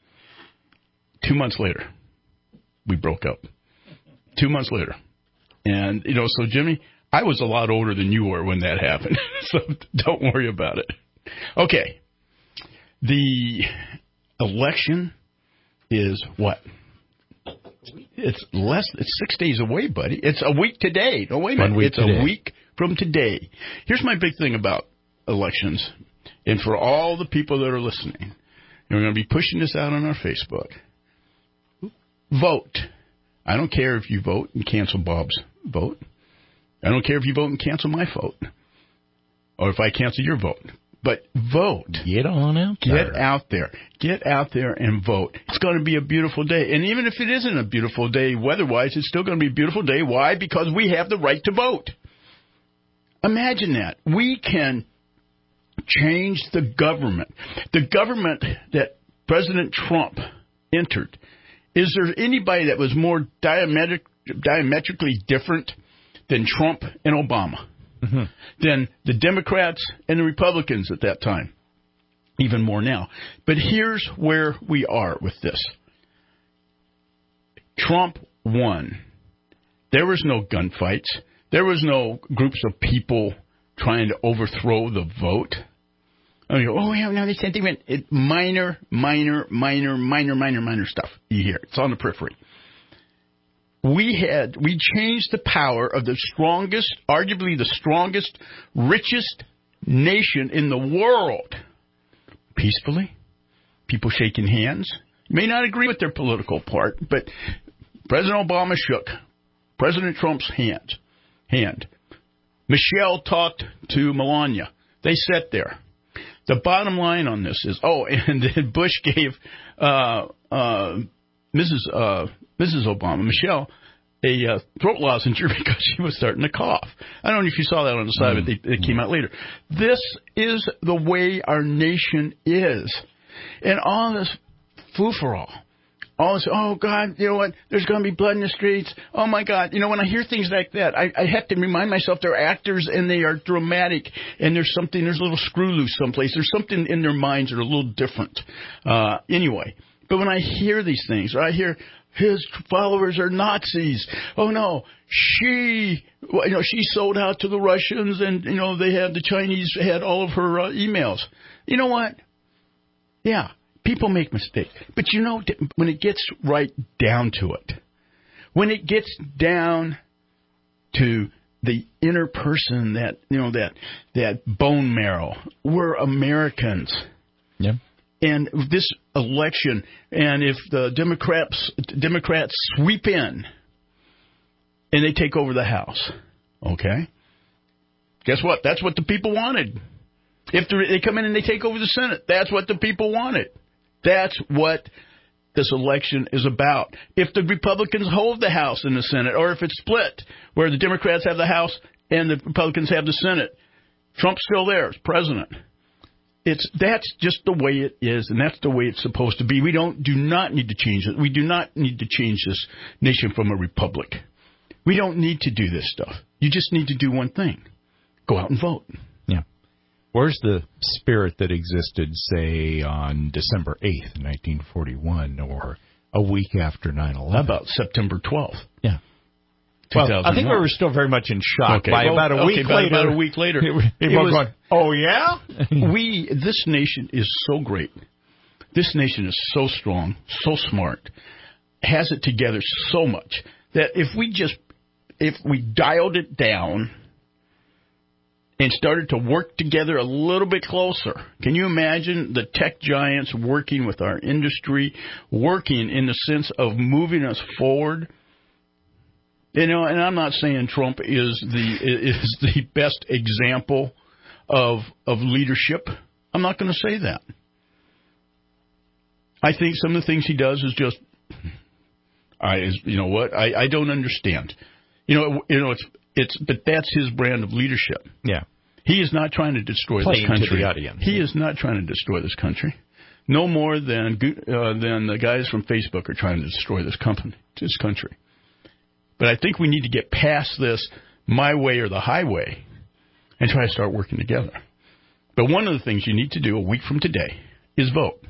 2 months later, we broke up. 2 months later. And, so Jimmy, I was a lot older than you were when that happened. So don't worry about it. Okay. The election is what? It's 6 days away, buddy. It's a week today. No, wait a minute. It's today. A week from today. Here's my big thing about elections And for all the people that are listening, and we're going to be pushing this out on our Facebook, vote. I don't care if you vote and cancel Bob's vote. I don't care if you vote and cancel my vote. Or if I cancel your vote. But vote. Get on out there. Get out there. Get out there and vote. It's going to be a beautiful day. And even if it isn't a beautiful day weather-wise, it's still going to be a beautiful day. Why? Because we have the right to vote. Imagine that. We can change the government. The government that President Trump entered. Is there anybody that was more diametrically different than Trump and Obama? Mm-hmm. Than the Democrats and the Republicans at that time. Even more now. But here's where we are with this. Trump won. There was no gunfights. There was no groups of people trying to overthrow the vote. Oh, yeah, no, they said they went minor stuff. You hear it's on the periphery. We changed the power of the strongest, arguably the strongest, richest nation in the world. Peacefully. People shaking hands. You may not agree with their political part, but President Obama shook President Trump's hand. Michelle talked to Melania. They sat there. The bottom line on this is, and then Bush gave Mrs. Obama, Michelle, a throat lozenge because she was starting to cough. I don't know if you saw that on the side, but it came out later. This is the way our nation is. And all this foo-for-all, all this, oh, God, you know what, there's going to be blood in the streets. Oh, my God. You know, when I hear things like that, I have to remind myself they're actors and they are dramatic and there's a little screw loose someplace. There's something in their minds that are a little different. Anyway, but when I hear these things, or I hear his followers are Nazis. Oh, no, she sold out to the Russians and, the Chinese had all of her emails. You know what? Yeah. People make mistakes. But when it gets right down to it, when it gets down to the inner person, that bone marrow, we're Americans. Yeah. And this election, and if the Democrats sweep in and they take over the House, okay, guess what? That's what the people wanted. If they come in and they take over the Senate, that's what the people wanted. That's what this election is about. If the Republicans hold the House and the Senate, or if it's split, where the Democrats have the House and the Republicans have the Senate, Trump's still there as president. That's just the way it is, and that's the way it's supposed to be. We do not need to change it. We do not need to change this nation from a republic. We don't need to do this stuff. You just need to do one thing. Go out and vote. Yeah. Where's the spirit that existed, say, on December 8th, 1941, or a week after 9/11? How about September 12th? Yeah. Well, I think we were still very much in shock. Okay. About a week later. About a week later. People were going, oh, yeah? This nation is so great. This nation is so strong, so smart, has it together so much that if we dialed it down and started to work together a little bit closer. Can you imagine the tech giants working with our industry, working in the sense of moving us forward? And I'm not saying Trump is the best example of leadership. I'm not going to say that. I think some of the things he does is just, I don't understand. But that's his brand of leadership. Yeah. He is not trying to destroy this country. To the audience. He is not trying to destroy this country. No more than the guys from Facebook are trying to destroy this country. But I think we need to get past this my way or the highway and try to start working together. But one of the things you need to do a week from today is vote.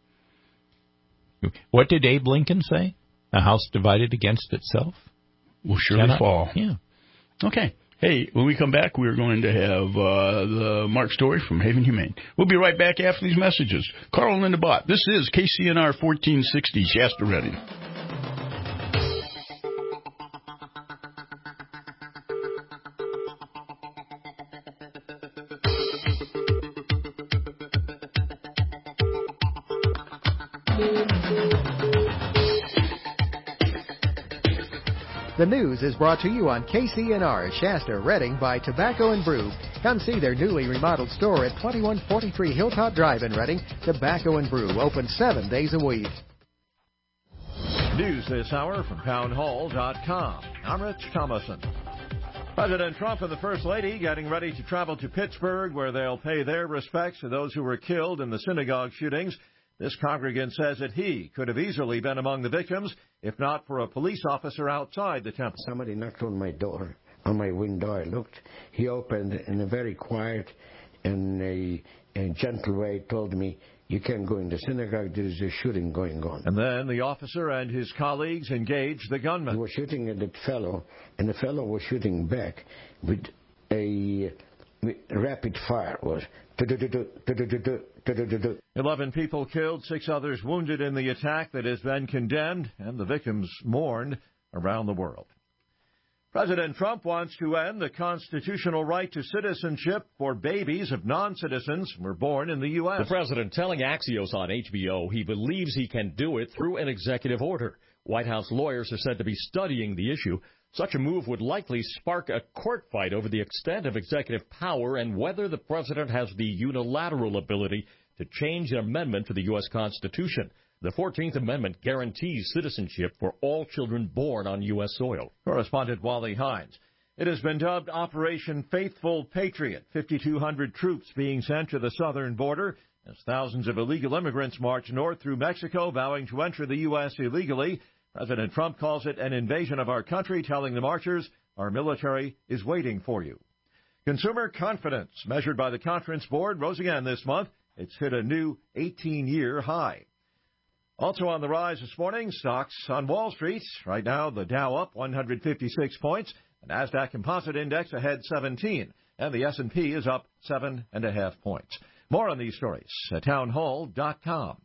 What did Abe Lincoln say? A house divided against itself will surely fall. Yeah. Okay. Hey, when we come back, we're going to have the Mark Story from Haven Humane. We'll be right back after these messages. Carl and Linda Bott. This is KCNR 1460 Shasta Redding. The news is brought to you on KCNR, Shasta, Redding by Tobacco & Brew. Come see their newly remodeled store at 2143 Hilltop Drive in Redding. Tobacco & Brew, open 7 days a week. News this hour from townhall.com. I'm Rich Thomason. President Trump and the First Lady getting ready to travel to Pittsburgh, where they'll pay their respects to those who were killed in the synagogue shootings. This congregant says that he could have easily been among the victims if not for a police officer outside the temple. Somebody knocked on my door, on my window. I looked. He opened in a very quiet and a gentle way, told me, "You can't go in the synagogue. There is a shooting going on." And then the officer and his colleagues engaged the gunman. He was shooting at that fellow, and the fellow was shooting back with a rapid fire. It was 11 people killed, 6 others wounded in the attack that has been condemned, and the victims mourned around the world. President Trump wants to end the constitutional right to citizenship for babies if non-citizens were born in the U.S. The president telling Axios on HBO he believes he can do it through an executive order. White House lawyers are said to be studying the issue. Such a move would likely spark a court fight over the extent of executive power and whether the president has the unilateral ability to change an amendment to the U.S. Constitution. The 14th Amendment guarantees citizenship for all children born on U.S. soil. Correspondent Wally Hines. It has been dubbed Operation Faithful Patriot. 5,200 troops being sent to the southern border as thousands of illegal immigrants march north through Mexico, vowing to enter the U.S. illegally. President Trump calls it an invasion of our country, telling the marchers, "Our military is waiting for you." Consumer confidence, measured by the Conference Board, rose again this month. It's hit a new 18-year high. Also on the rise this morning, stocks on Wall Street. Right now, the Dow up 156 points, the NASDAQ Composite Index ahead 17, and the S&P is up 7.5 points. More on these stories at townhall.com.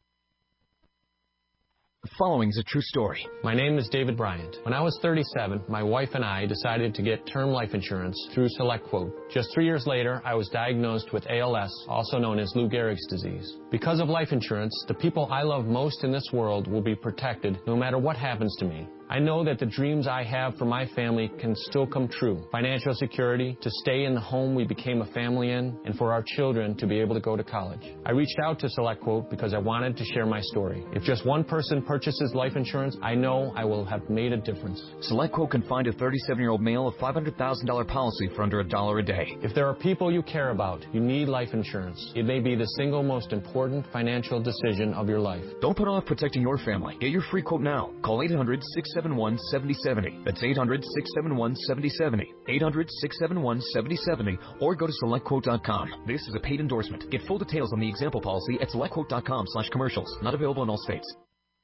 The following is a true story. My name is David Bryant. When I was 37, my wife and I decided to get term life insurance through SelectQuote. Just 3 years later, I was diagnosed with ALS, also known as Lou Gehrig's disease. Because of life insurance, the people I love most in this world will be protected no matter what happens to me. I know that the dreams I have for my family can still come true. Financial security, to stay in the home we became a family in, and for our children to be able to go to college. I reached out to SelectQuote because I wanted to share my story. If just one person purchases life insurance, I know I will have made a difference. SelectQuote can find a 37-year-old male a $500,000 policy for under $1 a day. If there are people you care about, you need life insurance. It may be the single most important financial decision of your life. Don't put off protecting your family. Get your free quote now. Call 800-671-7070. That's 800-671-7070. 800-671-7070. Or go to SelectQuote.com. This is a paid endorsement. Get full details on the example policy at SelectQuote.com/commercials. Not available in all states.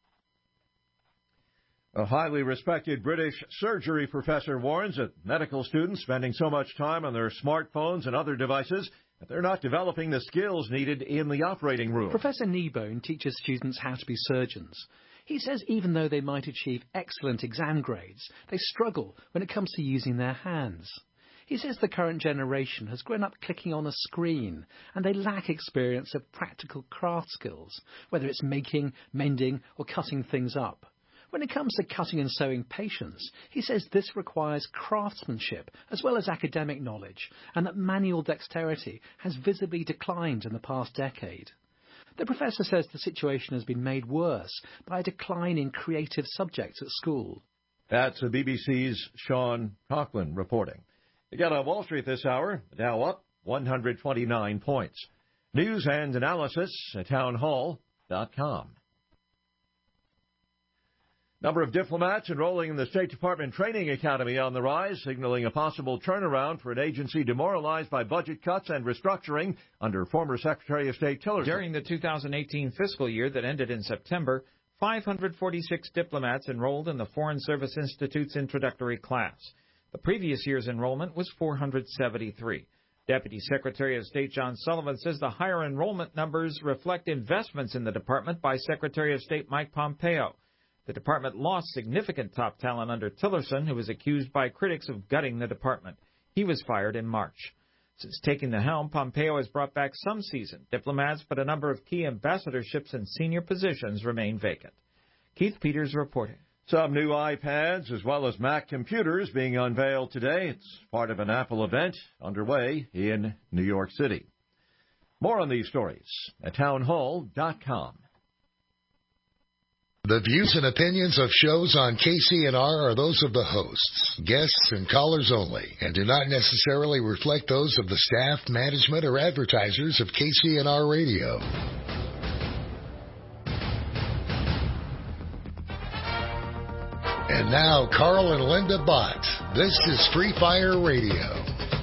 A highly respected British surgery professor warns that medical students spending so much time on their smartphones and other devices that they're not developing the skills needed in the operating room. Professor Kneebone teaches students how to be surgeons. He says even though they might achieve excellent exam grades, they struggle when it comes to using their hands. He says the current generation has grown up clicking on a screen and they lack experience of practical craft skills, whether it's making, mending or cutting things up. When it comes to cutting and sewing patients, he says this requires craftsmanship as well as academic knowledge, and that manual dexterity has visibly declined in the past decade. The professor says the situation has been made worse by a decline in creative subjects at school. That's the BBC's Sean Conklin reporting. Again on Wall Street this hour, the Dow up 129 points. News and analysis at townhall.com. Number of diplomats enrolling in the State Department Training Academy on the rise, signaling a possible turnaround for an agency demoralized by budget cuts and restructuring under former Secretary of State Tillerson. During the 2018 fiscal year that ended in September, 546 diplomats enrolled in the Foreign Service Institute's introductory class. The previous year's enrollment was 473. Deputy Secretary of State John Sullivan says the higher enrollment numbers reflect investments in the department by Secretary of State Mike Pompeo. The department lost significant top talent under Tillerson, who was accused by critics of gutting the department. He was fired in March. Since taking the helm, Pompeo has brought back some seasoned diplomats, but a number of key ambassadorships and senior positions remain vacant. Keith Peters reporting. Some new iPads as well as Mac computers being unveiled today. It's part of an Apple event underway in New York City. More on these stories at townhall.com. The views and opinions of shows on KCNR are those of the hosts, guests, and callers only, and do not necessarily reflect those of the staff, management, or advertisers of KCNR Radio. And now, Carl and Linda Bott. This is Free Fire Radio.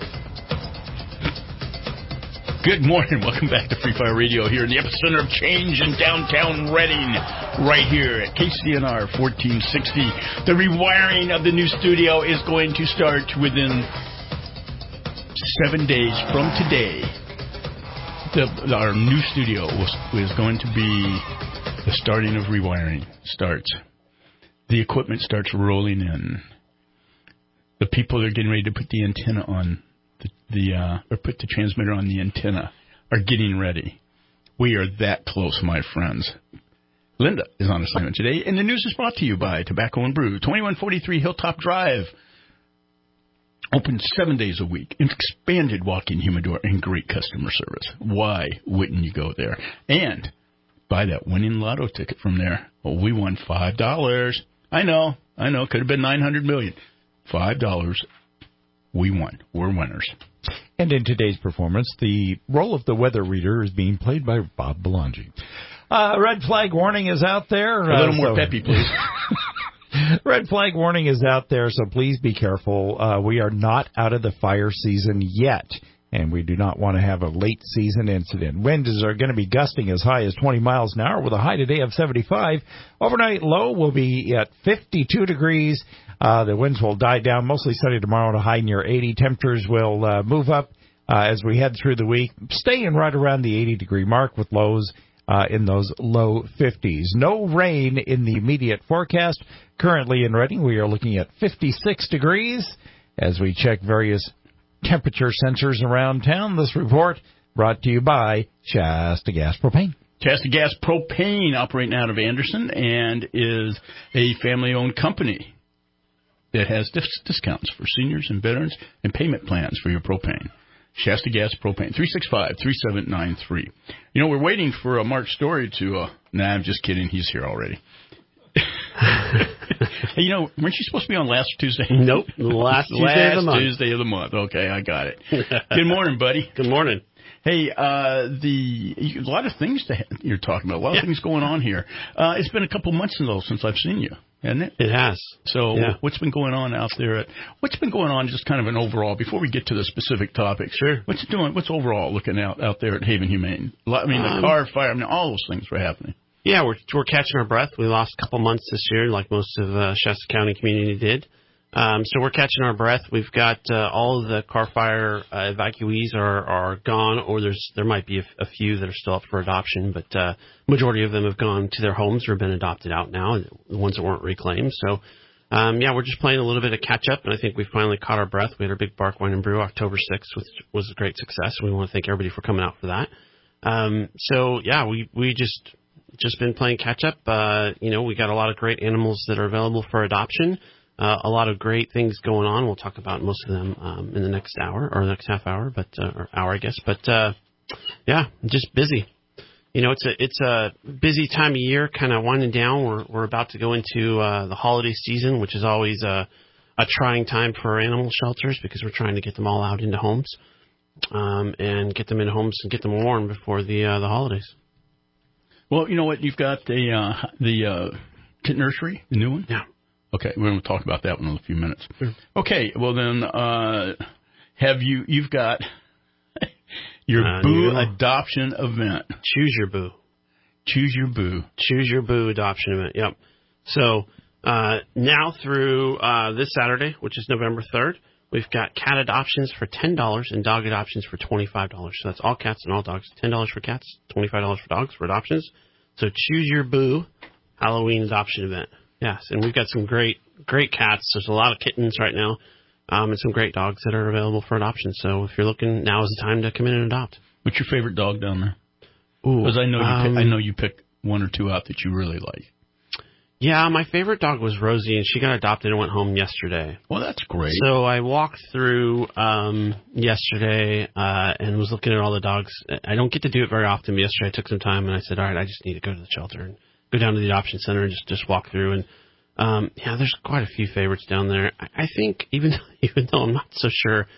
Good morning. Welcome back to Free Fire Radio here in the epicenter of change in downtown Reading, right here at KCNR 1460. The rewiring of the new studio is going to start within 7 days from today. Our new studio is going to be the starting of rewiring starts. The equipment starts rolling in. The people that are getting ready to put the antenna on or put the transmitter on the antenna are getting ready. We are that close, my friends. Linda is on assignment today, and the news is brought to you by Tobacco and Brew, 2143 Hilltop Drive. Open 7 days a week, expanded walk-in humidor, and great customer service. Why wouldn't you go there? And buy that winning lotto ticket from there. Well, we won $5. I know. Could have been $900 million. $5. We won. We're winners. And in today's performance, the role of the weather reader is being played by Bob Belangi. Red flag warning is out there. A little more peppy, please. Red flag warning is out there, so please be careful. We are not out of the fire season yet, and we do not want to have a late season incident. Winds are going to be gusting as high as 20 miles an hour with a high today of 75. Overnight low will be at 52 degrees. The winds will die down, mostly sunny tomorrow and a high near 80. Temperatures will move up as we head through the week, staying right around the 80-degree mark with lows in those low 50s. No rain in the immediate forecast. Currently in Reading, we are looking at 56 degrees as we check various temperature sensors around town. This report brought to you by Shasta Gas Propane. Shasta Gas Propane, operating out of Anderson, and is a family-owned company that has discounts for seniors and veterans and payment plans for your propane. Shasta Gas Propane, 365-3793. You know, we're waiting for Mark Story to... Nah, I'm just kidding. He's here already. Hey, you know, weren't you supposed to be on last Tuesday? Nope, last Tuesday of the month. Tuesday of the month. Okay, I got it. Good morning, buddy. Good morning. Hey, a lot of things you're talking about. A lot of things going on here. It's been a couple months, though, since I've seen you, hasn't it? It has. So what's been going on out there? What's been going on, just kind of an overall, before we get to the specific topics? Sure. What's overall looking out there at Haven Humane? I mean, the car fire, all those things were happening. Yeah, we're catching our breath. We lost a couple months this year, like most of the Shasta County community did. So we're catching our breath. We've got all of the car fire evacuees are gone, or there might be a few that are still up for adoption, but majority of them have gone to their homes or have been adopted out now, the ones that weren't reclaimed. So, we're just playing a little bit of catch-up, and I think we finally caught our breath. We had our big Bark Wine and Brew October 6th, which was a great success. We want to thank everybody for coming out for that. We just been playing catch-up. We got a lot of great animals that are available for adoption. A lot of great things going on. We'll talk about most of them in the next hour or next half hour, or hour, I guess. But just busy. It's a busy time of year, kind of winding down. We're about to go into the holiday season, which is always a trying time for animal shelters because we're trying to get them all out into homes and get them in homes and get them warm before the holidays. Well, you know what? You've got the kitten nursery, the new one. Yeah. Okay, we're going to talk about that one in a few minutes. Sure. Okay, well then, you've got your Boo adoption event. Choose Your Boo. Choose Your Boo. Choose Your Boo adoption event, yep. So, now through this Saturday, which is November 3rd, we've got cat adoptions for $10 and dog adoptions for $25. So that's all cats and all dogs. $10 for cats, $25 for dogs for adoptions. So Choose Your Boo Halloween adoption event. Yes, and we've got some great cats. There's a lot of kittens right now, and some great dogs that are available for adoption. So if you're looking, now is the time to come in and adopt. What's your favorite dog down there? Ooh, because I know you pick one or two out that you really like. Yeah, my favorite dog was Rosie, and she got adopted and went home yesterday. Well, that's great. So I walked through yesterday and was looking at all the dogs. I don't get to do it very often, but yesterday I took some time, and I said, all right, I just need to go to the shelter and go down to the adoption center and just walk through. And, there's quite a few favorites down there. I think even though I'm not so sure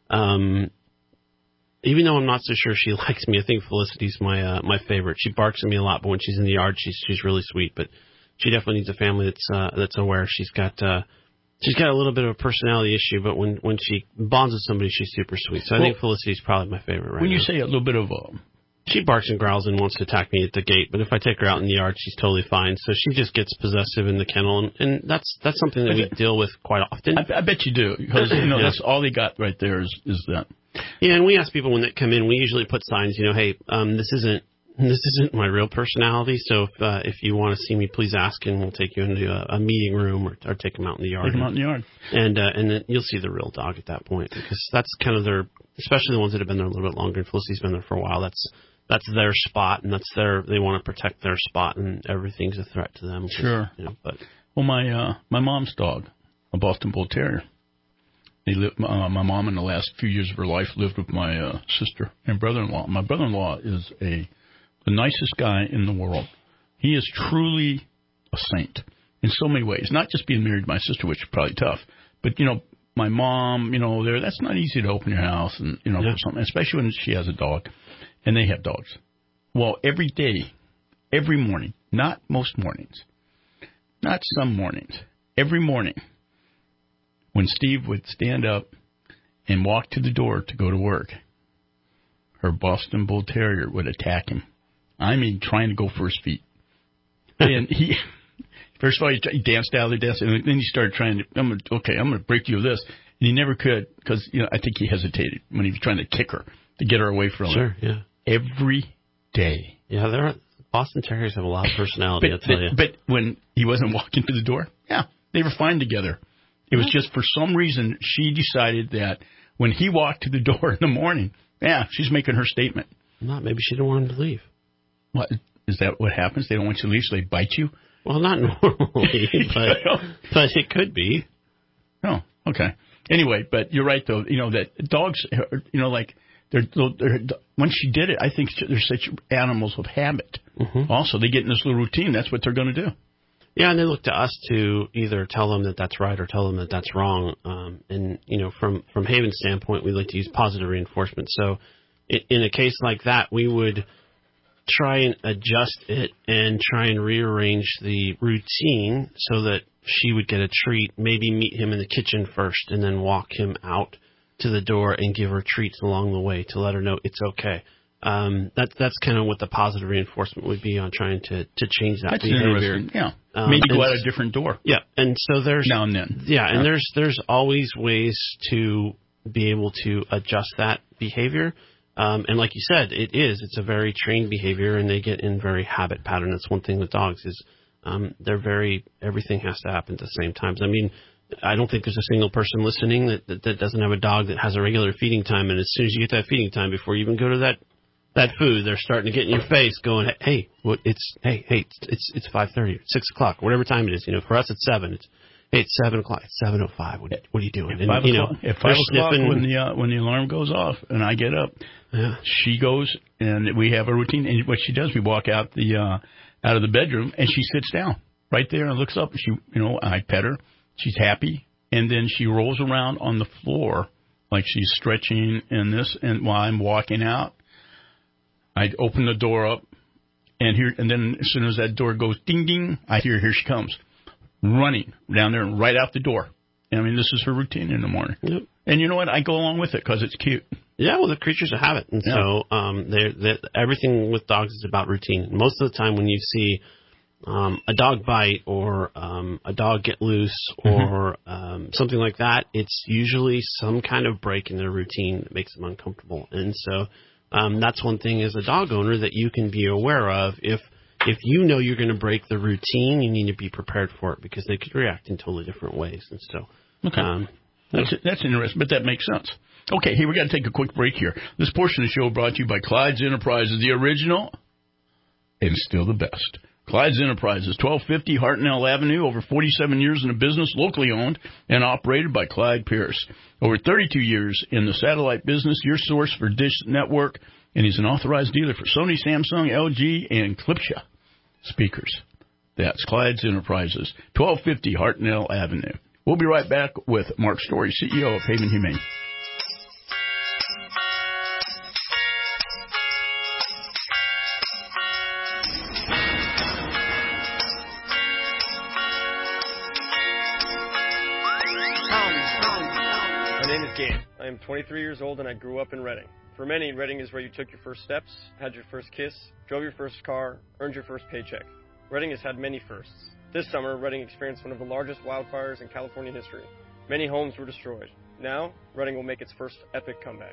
she likes me, I think Felicity's my favorite. She barks at me a lot, but when she's in the yard, she's really sweet. But she definitely needs a family that's aware. She's got a little bit of a personality issue, but when she bonds with somebody, she's super sweet. So I think Felicity's probably my favorite right now. When you say a little bit of she barks and growls and wants to attack me at the gate, but if I take her out in the yard, she's totally fine. So she just gets possessive in the kennel, and that's something that we deal with quite often. I bet you do, because that's all they got right there is that. Yeah, and we ask people when they come in, we usually put signs, hey, this isn't my real personality, so if you want to see me, please ask, and we'll take you into a meeting room or take them out in the yard. Take them out in the yard. And then you'll see the real dog at that point, because that's kind of especially the ones that have been there a little bit longer, and Felicity's been there for a while, that's their spot, and they want to protect their spot, and everything's a threat to them. Sure. Well, my mom's dog, a Boston Bull Terrier, my mom in the last few years of her life lived with my sister and brother-in-law. My brother-in-law is the nicest guy in the world. He is truly a saint in so many ways. Not just being married to my sister, which is probably tough, but my mom, that's not easy to open your house and for something, especially when she has a dog, and they have dogs. Well, every day, every morning, not most mornings, not some mornings, every morning, when Steve would stand up and walk to the door to go to work, her Boston Bull Terrier would attack him. I mean, trying to go for his feet. And first of all, he danced out of the desk, and then he started trying to, I'm going to break you of this. And he never could, because, I think he hesitated when he was trying to kick her to get her away from him. Sure, yeah. Every day. Yeah, Boston Terriers have a lot of personality, I'll tell you. But when he wasn't walking to the door, they were fine together. It was just for some reason she decided that when he walked to the door in the morning, she's making her statement. Maybe she didn't want him to leave. What? Is that what happens? They don't want you to leave, so they bite you? Well, not normally, but it could be. Oh, okay. Anyway, but you're right, though, that dogs, they're when she did it, I think they're such animals of habit. Mm-hmm. Also, they get in this little routine. That's what they're going to do. Yeah, and they look to us to either tell them that that's right or tell them that that's wrong. And, from Haven's standpoint, we like to use positive reinforcement. So in a case like that, we would try and adjust it and try and rearrange the routine so that she would get a treat, maybe meet him in the kitchen first and then walk him out to the door and give her treats along the way to let her know it's okay. That's kind of what the positive reinforcement would be on trying to change that behavior. Yeah. Maybe go out a different door. Yeah. And so there's now and then. Yeah, and there's always ways to be able to adjust that behavior. And like you said, it's a very trained behavior, and they get in very habit pattern. That's one thing with dogs is everything has to happen at the same time. I mean, I don't think there's a single person listening that doesn't have a dog that has a regular feeding time, and as soon as you get to that feeding time, before you even go to that food, they're starting to get in your face going, hey, it's 5:30, 6 o'clock, whatever time it is. For us, it's 7. It's 7 o'clock. It's 7:05. What are you doing? At 5 o'clock when the alarm goes off and I get up, she goes and we have a routine. And what she does, we walk out out of the bedroom and she sits down right there and looks up. And she, I pet her. She's happy, and then she rolls around on the floor like she's stretching and while I'm walking out, I open the door up, and then as soon as that door goes ding ding, I hear here she comes, running down there and right out the door. And I mean, this is her routine in the morning. Yep. And you know what? I go along with it because it's cute. Yeah, well, the creature's a habit, and so everything with dogs is about routine. Most of the time, when you see a dog bite or a dog get loose or something like that, it's usually some kind of break in their routine that makes them uncomfortable. And so that's one thing as a dog owner that you can be aware of. If you know you're going to break the routine, you need to be prepared for it because they could react in totally different ways. And so, that's interesting, but that makes sense. Okay, hey, we got to take a quick break here. This portion of the show brought to you by Clyde's Enterprises, the original and still the best Clyde's Enterprises, 1250 Hartnell Avenue, over 47 years in the business, locally owned and operated by Clyde Pierce. Over 32 years in the satellite business, your source for Dish Network, and he's an authorized dealer for Sony, Samsung, LG, and Klipscha speakers. That's Clyde's Enterprises, 1250 Hartnell Avenue. We'll be right back with Mark Story, CEO of Haven Humane. I am 23 years old and I grew up in Reading. For many, Reading is where you took your first steps, had your first kiss, drove your first car, earned your first paycheck. Reading has had many firsts. This summer, Reading experienced one of the largest wildfires in California history. Many homes were destroyed. Now, Reading will make its first epic comeback.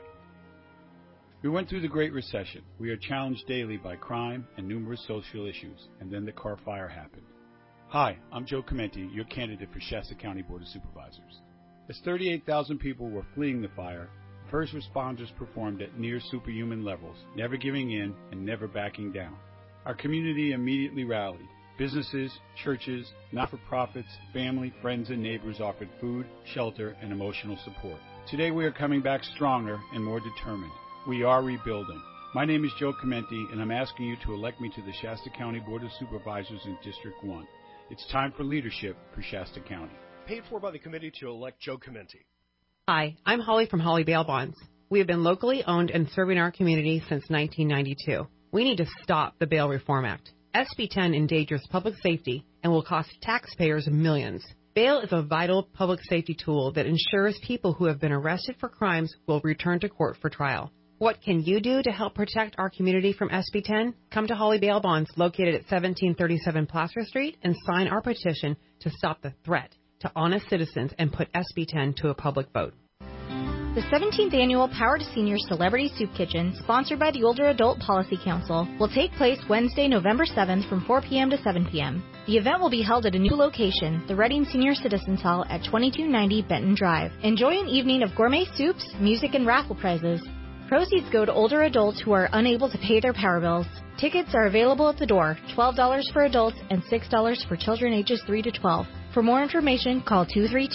We went through the Great Recession. We are challenged daily by crime and numerous social issues, and then the Carr Fire happened. Hi, I'm Joe Clementi, your candidate for Shasta County Board of Supervisors. As 38,000 people were fleeing the fire, first responders performed at near superhuman levels, never giving in and never backing down. Our community immediately rallied. Businesses, churches, not-for-profits, family, friends, and neighbors offered food, shelter, and emotional support. Today we are coming back stronger and more determined. We are rebuilding. My name is Joe Clementi, and I'm asking you to elect me to the Shasta County Board of Supervisors in District 1. It's time for leadership for Shasta County. Paid for by the committee to elect Joe Clementi. Hi, I'm Holly from Holly Bail Bonds. We have been locally owned and serving our community since 1992. We need to stop the Bail Reform Act. SB 10 endangers public safety and will cost taxpayers millions. Bail is a vital public safety tool that ensures people who have been arrested for crimes will return to court for trial. What can you do to help protect our community from SB 10? Come to Holly Bail Bonds, located at 1737 Placer Street, and sign our petition to stop the threat to honest citizens and put SB 10 to a public vote. The 17th Annual Power to Seniors Celebrity Soup Kitchen, sponsored by the Older Adult Policy Council, will take place Wednesday, November 7th from 4 p.m. to 7 p.m. The event will be held at a new location, the Reading Senior Citizens Hall at 2290 Benton Drive. Enjoy an evening of gourmet soups, music, and raffle prizes. Proceeds go to older adults who are unable to pay their power bills. Tickets are available at the door, $12 for adults and $6 for children ages 3 to 12. For more information, call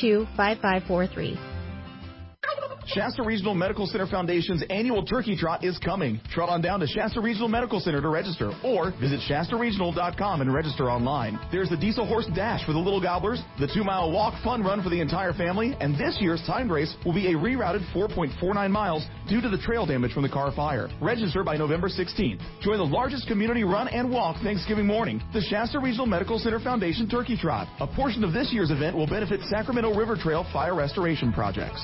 232-5543. Shasta Regional Medical Center Foundation's annual turkey trot is coming. Trot on down to Shasta Regional Medical Center to register, or visit shastaregional.com and register online. There's the Diesel Horse Dash for the little gobblers, the 2-mile walk fun run for the entire family, and this year's timed race will be a rerouted 4.49 miles due to the trail damage from the Carr Fire. Register by November 16th. Join the largest community run and walk Thanksgiving morning, the Shasta Regional Medical Center Foundation Turkey Trot. A portion of this year's event will benefit Sacramento River Trail fire restoration projects.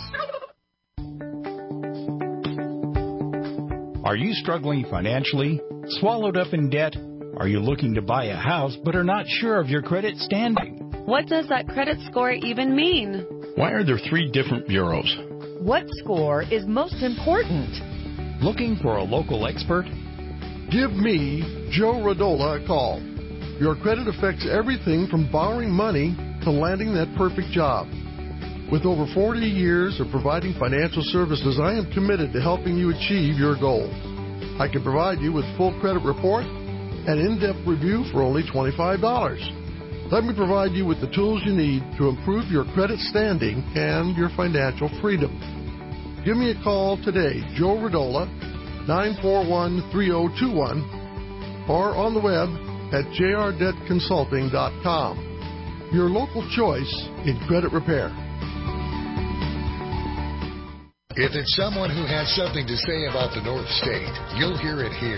Are you struggling financially? Swallowed up in debt? Are you looking to buy a house but are not sure of your credit standing? What does that credit score even mean? Why are there 3 different bureaus? What score is most important? Looking for a local expert? Give me, Joe Radola, a call. Your credit affects everything from borrowing money to landing that perfect job. With over 40 years of providing financial services, I am committed to helping you achieve your goals. I can provide you with full credit report and in-depth review for only $25. Let me provide you with the tools you need to improve your credit standing and your financial freedom. Give me a call today, Joe Radola, 941-3021, or on the web at jrdebtconsulting.com. Your local choice in credit repair. If it's someone who has something to say about the North State, you'll hear it here.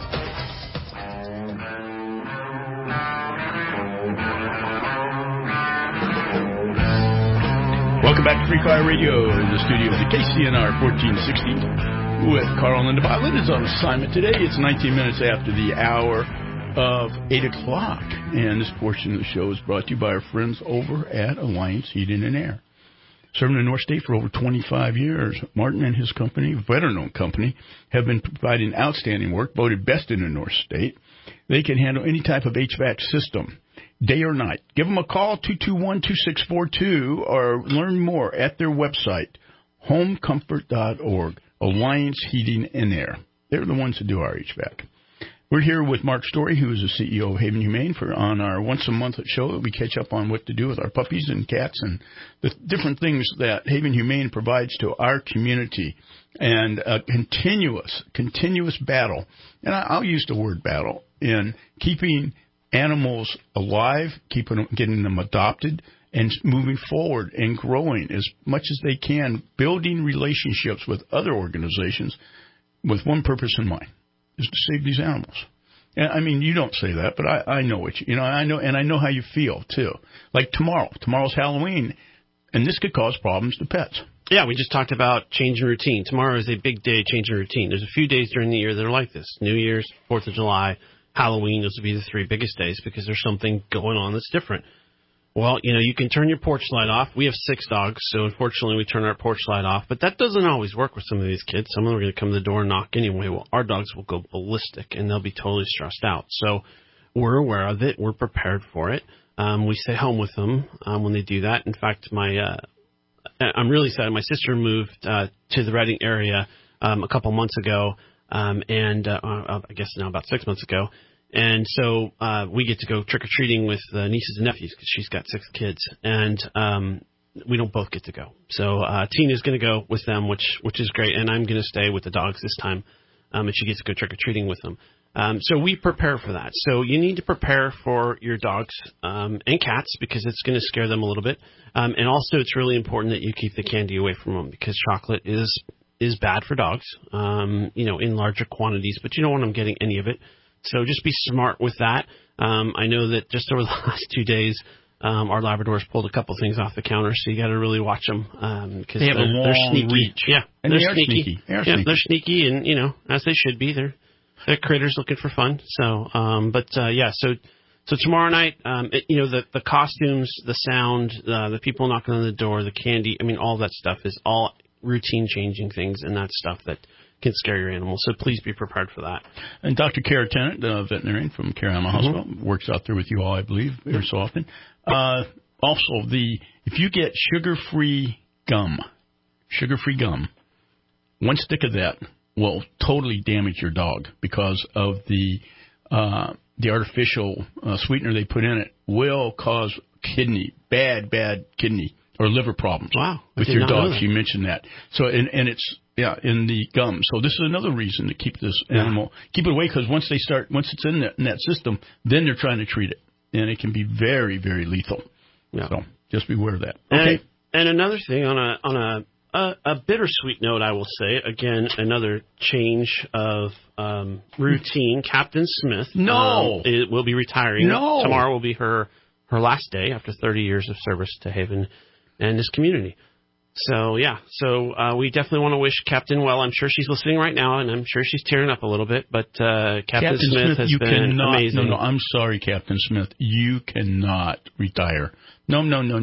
Welcome back to Free Fire Radio in the studio of the KCNR 1460 with Carl and Linda Botlett is on assignment today. It's 19 minutes after the hour of 8 o'clock, and this portion of the show is brought to you by our friends over at Alliance Heating and Air. Serving the North State for over 25 years, Martin and his company, a veteran-owned company, have been providing outstanding work, voted best in the North State. They can handle any type of HVAC system, day or night. Give them a call, 221-2642, or learn more at their website, homecomfort.org, Alliance Heating and Air. They're the ones who do our HVAC. We're here with Mark Story, who is the CEO of Haven Humane, on our once-a-month show. We catch up on what to do with our puppies and cats and the different things that Haven Humane provides to our community, and a continuous battle, and I'll use the word battle, in keeping animals alive, getting them adopted, and moving forward and growing as much as they can, building relationships with other organizations with one purpose in mind, is to save these animals. And I mean, you don't say that, but I know what I know how you feel too. Like tomorrow's Halloween, and this could cause problems to pets. Yeah, we just talked about changing routine. Tomorrow is a big day, changing routine. There's a few days during the year that are like this: New Year's, 4th of July, Halloween. Those will be the 3 biggest days because there's something going on that's different. Well, you can turn your porch light off. We have 6 dogs, so unfortunately we turn our porch light off. But that doesn't always work with some of these kids. Some of them are going to come to the door and knock anyway. Well, our dogs will go ballistic, and they'll be totally stressed out. So we're aware of it. We're prepared for it. We stay home with them when they do that. In fact, I'm really sad. My sister moved to the Reading area a couple months ago, and I guess now about 6 months ago. And so we get to go trick-or-treating with nieces and nephews because she's got 6 kids. And we don't both get to go. So Tina's going to go with them, which is great. And I'm going to stay with the dogs this time, and she gets to go trick-or-treating with them. So we prepare for that. So you need to prepare for your dogs and cats because it's going to scare them a little bit. And also it's really important that you keep the candy away from them because chocolate is bad for dogs, in larger quantities. But you don't want them getting any of it. So just be smart with that. I know that just over the last 2 days, our Labradors pulled a couple things off the counter, so you got to really watch them because they're sneaky. Reach. Yeah, and they're sneaky. They're sneaky, and as they should be. They're critters looking for fun. So, So tomorrow night, the costumes, the sound, the people knocking on the door, the candy. I mean, all that stuff is all routine changing things, and that's stuff that can scare your animals, so please be prepared for that. And Dr. Kara Tennant, veterinarian from Kara Animal Hospital, works out there with you all, I believe, every so often. Also, if you get sugar-free gum, one stick of that will totally damage your dog because of the artificial sweetener they put in it will cause bad kidney or liver problems. Wow, with your dogs. You mentioned that. So and it's in the gum. So this is another reason to keep this animal keep it away because once it's in that system, then they're trying to treat it, and it can be very, very lethal. Yeah. So just be aware of that. Okay. And another thing on a bittersweet note, I will say again, another change of routine. Captain Smith. Will be retiring. Tomorrow will be her last day after 30 years of service to Haven and this community. So, we definitely want to wish Captain well. I'm sure she's listening right now, and I'm sure she's tearing up a little bit, but Captain Smith has been amazing. No, I'm sorry, Captain Smith. You cannot retire. No.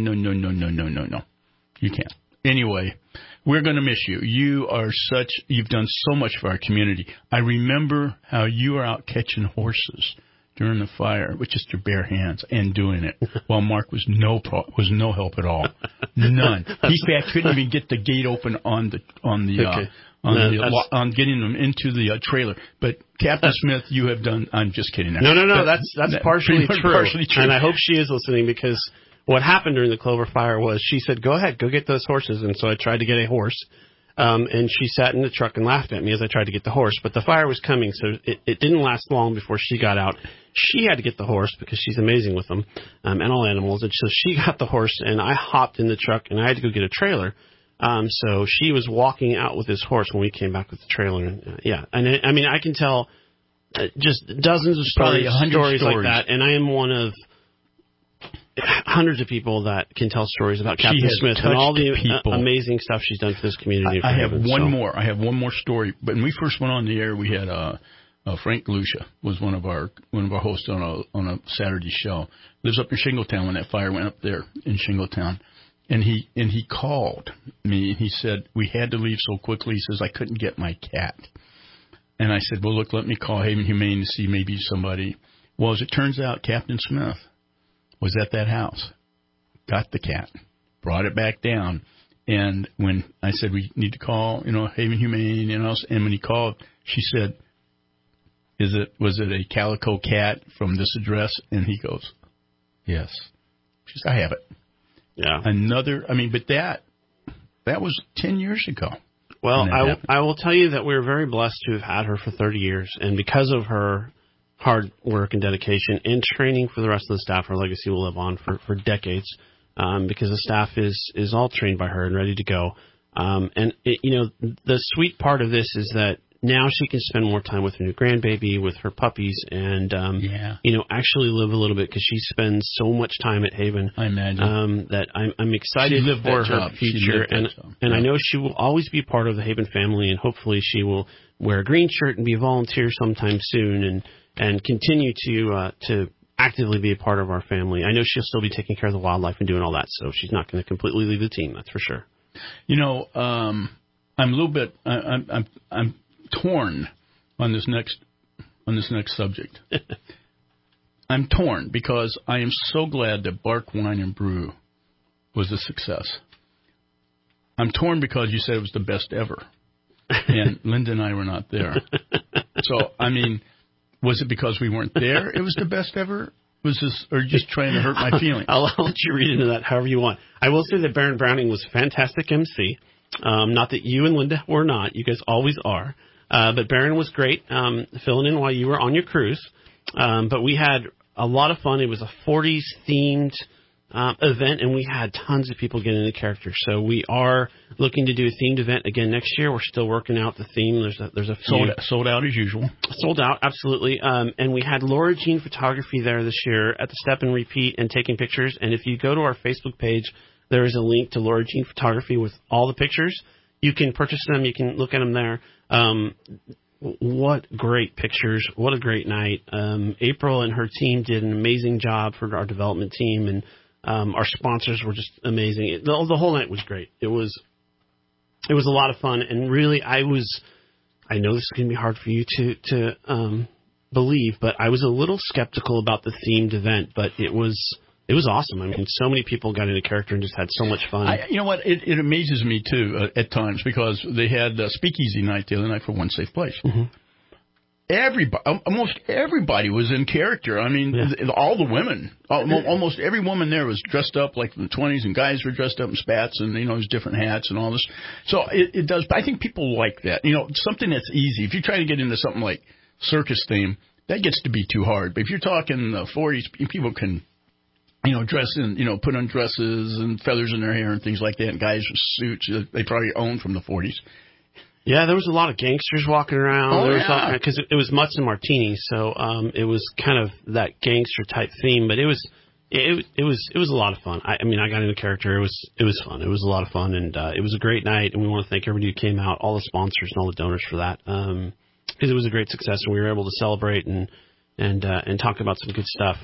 You can't. Anyway, we're going to miss you. You've done so much for our community. I remember how you were out catching horses during the fire with just your bare hands and doing it while Mark was no help at all. None. He couldn't even get the gate open on getting them into the trailer. But Captain Smith, you have done. I'm just kidding. No. That's partially true. And I hope she is listening because what happened during the Clover fire was she said, "Go ahead, go get those horses." And so I tried to get a horse. And she sat in the truck and laughed at me as I tried to get the horse. But the fire was coming, so it didn't last long before she got out. She had to get the horse because she's amazing with them and all animals. And so she got the horse, and I hopped in the truck, and I had to go get a trailer. So she was walking out with this horse when we came back with the trailer. And I can tell just dozens of stories like that. And I am one of hundreds of people that can tell stories about Captain Smith and all the amazing stuff she's done for this community. I have one more story. But when we first went on the air, we had Frank Galusha was one of our hosts on a Saturday show. Lives up in Shingletown when that fire went up there in Shingletown. And he called me and he said, "We had to leave so quickly." He says, "I couldn't get my cat." And I said, "Well, look, let me call Haven Humane to see maybe somebody." Well, as it turns out, Captain Smith was at that house, got the cat, brought it back down. And when I said we need to call, Haven Humane, and when he called, she said, Was it a calico cat from this address? And he goes, yes. She says, I have it. Yeah. But that was 10 years ago. Well, I will tell you that we're very blessed to have had her for 30 years. And because of her hard work and dedication and training for the rest of the staff, her legacy will live on for decades, because the staff is all trained by her and ready to go. The sweet part of this is that now she can spend more time with her new grandbaby, with her puppies, and actually live a little bit, because she spends so much time at Haven. I imagine that I'm excited for her future, and I know she will always be part of the Haven family, and hopefully she will wear a green shirt and be a volunteer sometime soon, and continue to actively be a part of our family. I know she'll still be taking care of the wildlife and doing all that, so she's not going to completely leave the team. That's for sure. I'm a little bit. I'm torn on this next subject. I'm torn because I am so glad that Bark Wine and Brew was a success. I'm torn because you said it was the best ever, and Linda and I were not there. So, was it because we weren't there it was the best ever? Was this, or just trying to hurt my feelings? I'll let you read into that however you want. I will say that Baron Browning was a fantastic MC. Not that you and Linda were not. You guys always are. But Baron was great, filling in while you were on your cruise. But we had a lot of fun. It was a 40s themed event, and we had tons of people getting into character. So we are looking to do a themed event again next year. We're still working out the theme. There's a few sold out as usual. Sold out, absolutely. And we had Laura Jean Photography there this year at the Step and Repeat and taking pictures. And if you go to our Facebook page, there is a link to Laura Jean Photography with all the pictures. You can purchase them. You can look at them there. What great pictures. What a great night. April and her team did an amazing job for our development team, and our sponsors were just amazing. The whole night was great. It was a lot of fun, and really I know this is going to be hard for you to believe, but I was a little skeptical about the themed event, but it was awesome. So many people got into character and just had so much fun. You know what? It amazes me, too, at times, because they had Speakeasy night the other night for One Safe Place. Mm-hmm. Almost everybody was in character. All the women, almost every woman there was dressed up like in the 20s, and guys were dressed up in spats and, those different hats and all this. So it does. I think people like that. Something that's easy. If you try to get into something like circus theme, that gets to be too hard. But if you're talking the 40s, people can... dress in, put on dresses and feathers in their hair and things like that, and guys with suits they probably owned from the 40s. Yeah, there was a lot of gangsters walking around. Because it was Mutts and Martinis, so it was kind of that gangster type theme. But it was a lot of fun. I got into character. It was fun. It was a lot of fun, and it was a great night. And we want to thank everybody who came out, all the sponsors and all the donors for that, because it was a great success, and we were able to celebrate and talk about some good stuff.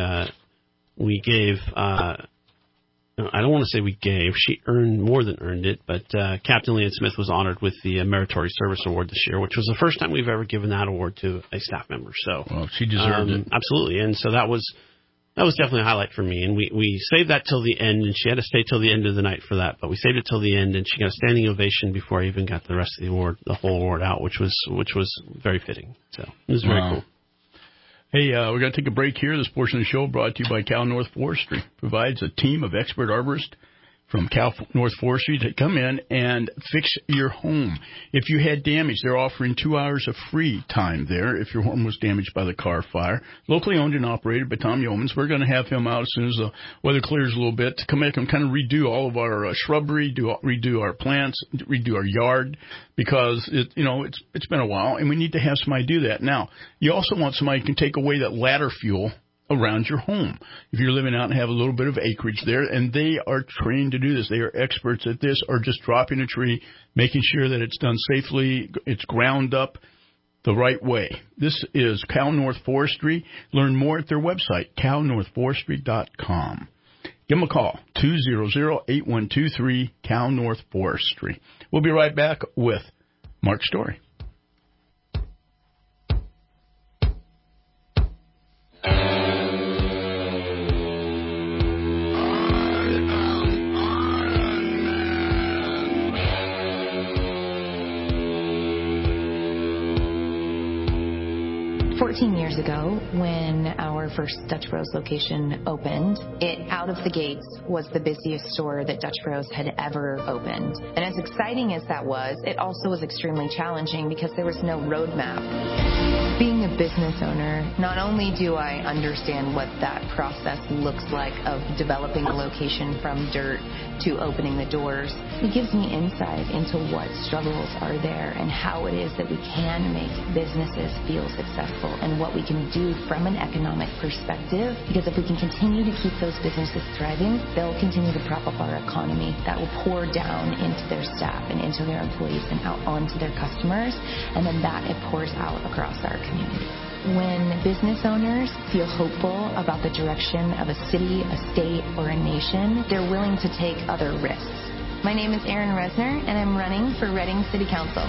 We gave, I don't want to say we gave, she more than earned it, but Captain Leanne Smith was honored with the Meritorious Service Award this year, which was the first time we've ever given that award to a staff member. So, well, she deserved it. Absolutely. And so that was definitely a highlight for me. And we saved that till the end, and she had to stay till the end of the night for that, but we saved it till the end, and she got a standing ovation before I even got the rest of the whole award out, which was very fitting. So it was very cool. Hey, we're going to take a break here. This portion of the show brought to you by Cal North Forestry. Provides a team of expert arborists from Cal North Forestry to come in and fix your home. If you had damage, they're offering 2 hours of free time there if your home was damaged by the car fire. Locally owned and operated by Tom Yeomans. We're going to have him out as soon as the weather clears a little bit to come back and kind of redo all of our shrubbery, redo our plants, redo our yard, because it's been a while, and we need to have somebody do that. Now, you also want somebody who can take away that ladder fuel around your home. If you're living out and have a little bit of acreage there, and they are trained to do this, they are experts at this, or just dropping a tree, making sure that it's done safely, it's ground up the right way. This is Cal North Forestry. Learn more at their website, calnorthforestry.com. Give them a call, 200-8123, Cal North Forestry. We'll be right back with Mark Story. 14 years ago, when our first Dutch Bros location opened, it out of the gates was the busiest store that Dutch Bros had ever opened. And as exciting as that was, it also was extremely challenging because there was no roadmap. Being a business owner, not only do I understand what that process looks like of developing a location from dirt to opening the doors, it gives me insight into what struggles are there and how it is that we can make businesses feel successful and what we can do from an economic perspective. Because if we can continue to keep those businesses thriving, they'll continue to prop up our economy. That will pour down into their staff and into their employees and out onto their customers, and then that it pours out across our community. When business owners feel hopeful about the direction of a city, a state, or a nation, they're willing to take other risks. My name is Erin Resner, and I'm running for Reading City Council.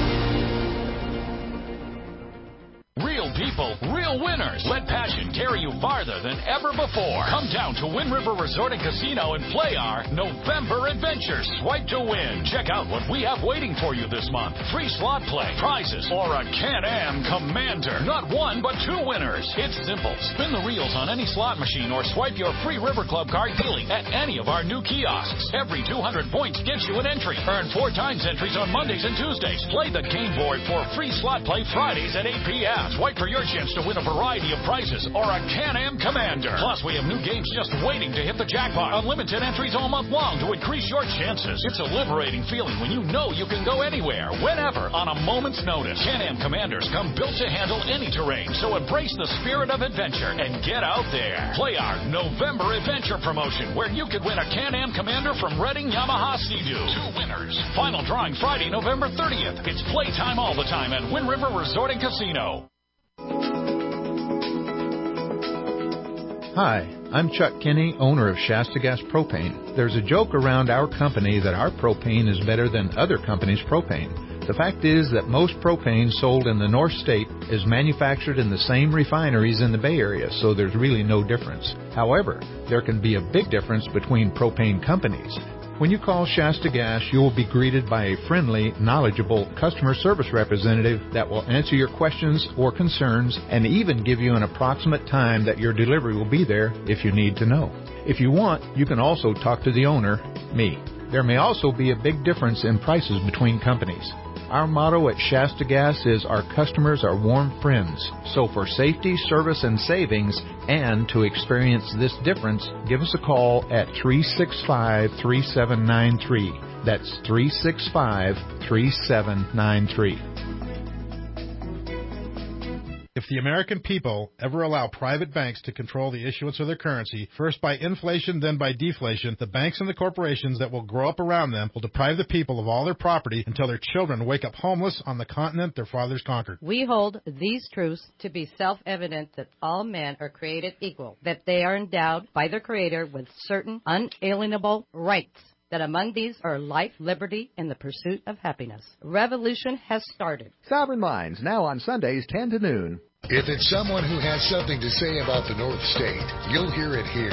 Real people, real winners. Let passion carry you farther than ever before. Come down to Wind River Resort and Casino and play our November Adventure Swipe to Win. Check out what we have waiting for you this month. Free slot play, prizes, or a Can-Am Commander. Not one, but two winners. It's simple. Spin the reels on any slot machine or swipe your free River Club card daily at any of our new kiosks. Every 200 points gets you an entry. Earn 4 times entries on Mondays and Tuesdays. Play the game board for free slot play Fridays at 8 p.m. Swipe for your chance to win a variety of prizes or a Can-Am Commander. Plus, we have new games just waiting to hit the jackpot. Unlimited entries all month long to increase your chances. It's a liberating feeling when you know you can go anywhere, whenever, on a moment's notice. Can-Am Commanders come built to handle any terrain, so embrace the spirit of adventure and get out there. Play our November Adventure promotion, where you could win a Can-Am Commander from Reading Yamaha Sea-Doo. 2 winners. Final drawing Friday, November 30th. It's playtime all the time at Wind River Resort and Casino. Hi, I'm Chuck Kinney, owner of Shasta Gas Propane. There's a joke around our company that our propane is better than other companies' propane. The fact is that most propane sold in the North State is manufactured in the same refineries in the Bay Area, so there's really no difference. However, there can be a big difference between propane companies. When you call Shasta Gas, you will be greeted by a friendly, knowledgeable customer service representative that will answer your questions or concerns and even give you an approximate time that your delivery will be there if you need to know. If you want, you can also talk to the owner, me. There may also be a big difference in prices between companies. Our motto at Shasta Gas is our customers are warm friends. So for safety, service, and savings, and to experience this difference, give us a call at 365-3793. That's 365-3793. If the American people ever allow private banks to control the issuance of their currency, first by inflation, then by deflation, the banks and the corporations that will grow up around them will deprive the people of all their property until their children wake up homeless on the continent their fathers conquered. We hold these truths to be self-evident that all men are created equal, that they are endowed by their Creator with certain unalienable rights, that among these are life, liberty, and the pursuit of happiness. Revolution has started. Sovereign Minds, now on Sundays 10 to noon. If it's someone who has something to say about the North State, you'll hear it here.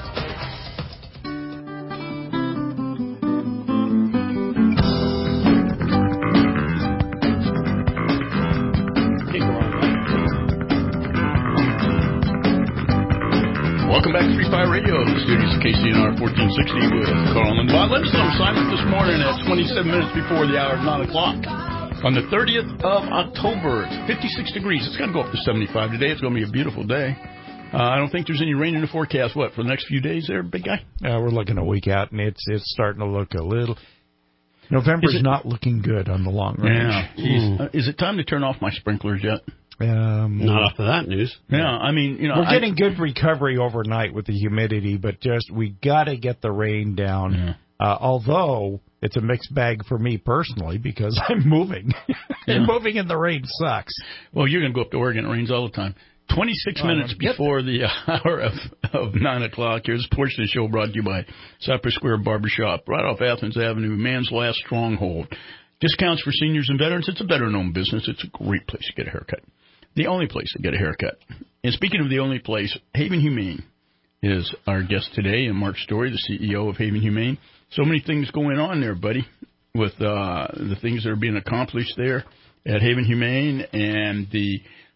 Welcome back to Free Fire Radio, the studios of KCNR 1460 with Carl and Bob. Let's on assignment this morning at 27 minutes before the hour of 9 o'clock. On the 30th of October, it's 56 degrees. It's going to go up to 75 today. It's going to be a beautiful day. I don't think there's any rain in the forecast, for the next few days there, big guy? We're looking a week out, and it's starting to look a little... November's not looking good on the long range. Yeah. Is it time to turn off my sprinklers yet? Not off of that news. Yeah, I mean, we're getting good recovery overnight with the humidity, but we got to get the rain down. Yeah. Although it's a mixed bag for me personally because I'm moving. And moving in the rain sucks. Well, you're going to go up to Oregon. It rains all the time. 26 minutes before the hour of 9 o'clock. Here's a portion of the show brought to you by Cypress Square Barbershop, right off Athens Avenue, man's last stronghold. Discounts for seniors and veterans. It's a veteran-owned business. It's a great place to get a haircut. The only place to get a haircut. And speaking of the only place, Haven Humane is our guest today, and Mark Story, the CEO of Haven Humane. So many things going on there, buddy, with the things that are being accomplished there at Haven Humane and the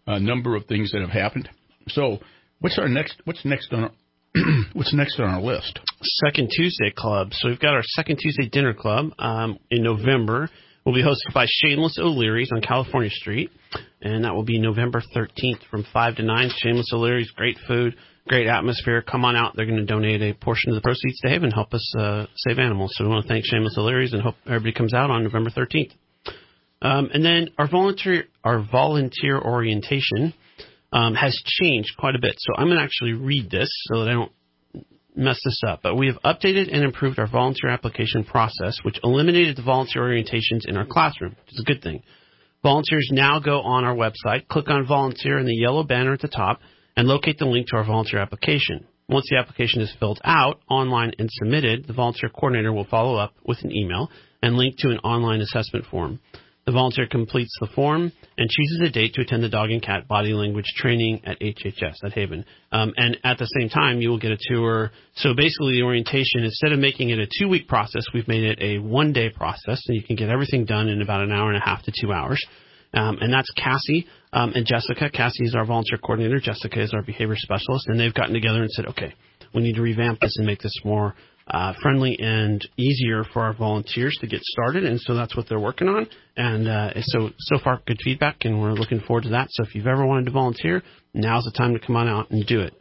a number of things that have happened. So what's next on our what's next on our list? Second Tuesday Club. So we've got our Second Tuesday Dinner Club in November. Will be hosted by Shameless O'Leary's on California Street, and that will be November 13th from 5 to 9. Shameless O'Leary's, great food, great atmosphere. Come on out. They're going to donate a portion of the proceeds to Haven, help us save animals. So we want to thank Shameless O'Leary's and hope everybody comes out on November 13th. And then our volunteer orientation has changed quite a bit. So I'm going to actually read this so that I don't mess this up. But we have updated and improved our volunteer application process, which eliminated the volunteer orientations in our classroom, which is a good thing. Volunteers now go on our website, click on volunteer in the yellow banner at the top, and locate the link to our volunteer application. Once the application is filled out, online, and submitted, the volunteer coordinator will follow up with an email and link to an online assessment form. The volunteer completes the form and chooses a date to attend the dog and cat body language training at HHS at Haven. And at the same time, you will get a tour. So basically the orientation, instead of making it a 2-week process, we've made it a 1-day process, and you can get everything done in about an hour and a half to 2 hours. And that's Cassie and Jessica. Cassie is our volunteer coordinator. Jessica is our behavior specialist. And they've gotten together and said, okay, we need to revamp this and make this more friendly and easier for our volunteers to get started, and so that's what they're working on. And so far, good feedback, and we're looking forward to that. So if you've ever wanted to volunteer, now's the time to come on out and do it.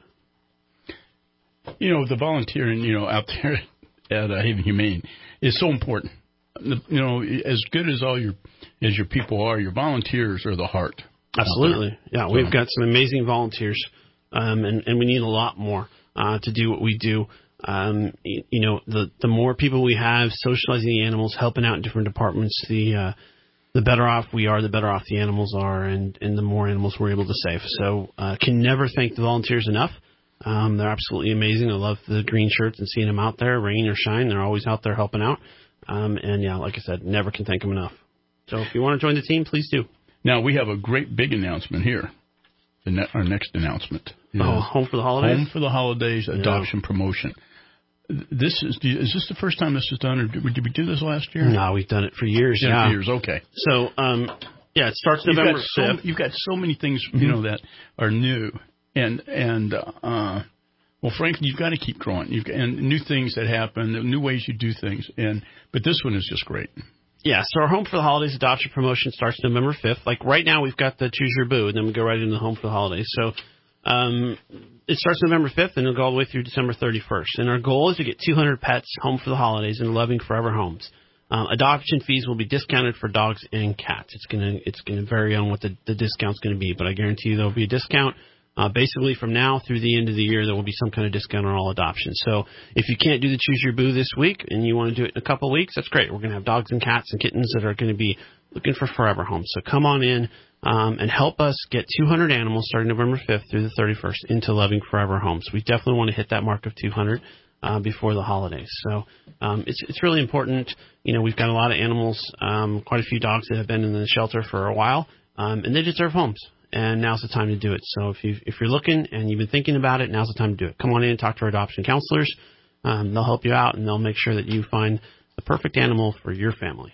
You know, the volunteering, out there at Haven Humane is so important. As good as your people are, your volunteers are the heart. Absolutely, yeah. We've got some amazing volunteers, and we need a lot more to do what we do. The more people we have socializing the animals, helping out in different departments, the better off we are, the better off the animals are, and the more animals we're able to save. So can never thank the volunteers enough. They're absolutely amazing. I love the green shirts and seeing them out there, rain or shine. They're always out there helping out. And yeah, like I said, never can thank them enough. So if you want to join the team, please do. Now, we have a great big announcement here. Our next announcement is Home for the Holidays? Home for the Holidays adoption promotion. Is this the first time this is done, or did we do this last year? No, we've done it for years. For years, okay. So, it starts November 5th. You've got so many things, that are new, and well, frankly, you've got to keep growing. And new things that happen, new ways you do things, but this one is just great. Yeah, so our Home for the Holidays adoption promotion starts November 5th. Like right now, we've got the Choose Your Boo, and then we go right into the Home for the Holidays. So it starts November 5th, and it'll go all the way through December 31st. And our goal is to get 200 pets home for the holidays in loving forever homes. Adoption fees will be discounted for dogs and cats. It's gonna vary on what the discount's going to be, but I guarantee you there will be a discount. Basically, from now through the end of the year, there will be some kind of discount on all adoptions. So if you can't do the Choose Your Boo this week and you want to do it in a couple of weeks, that's great. We're going to have dogs and cats and kittens that are going to be looking for forever homes. So come on in and help us get 200 animals starting November 5th through the 31st into loving forever homes. We definitely want to hit that mark of 200 before the holidays. So it's really important. We've got a lot of animals, quite a few dogs that have been in the shelter for a while, and they deserve homes. And now's the time to do it. So if you're looking and you've been thinking about it, now's the time to do it. Come on in and talk to our adoption counselors. They'll help you out, and they'll make sure that you find the perfect animal for your family.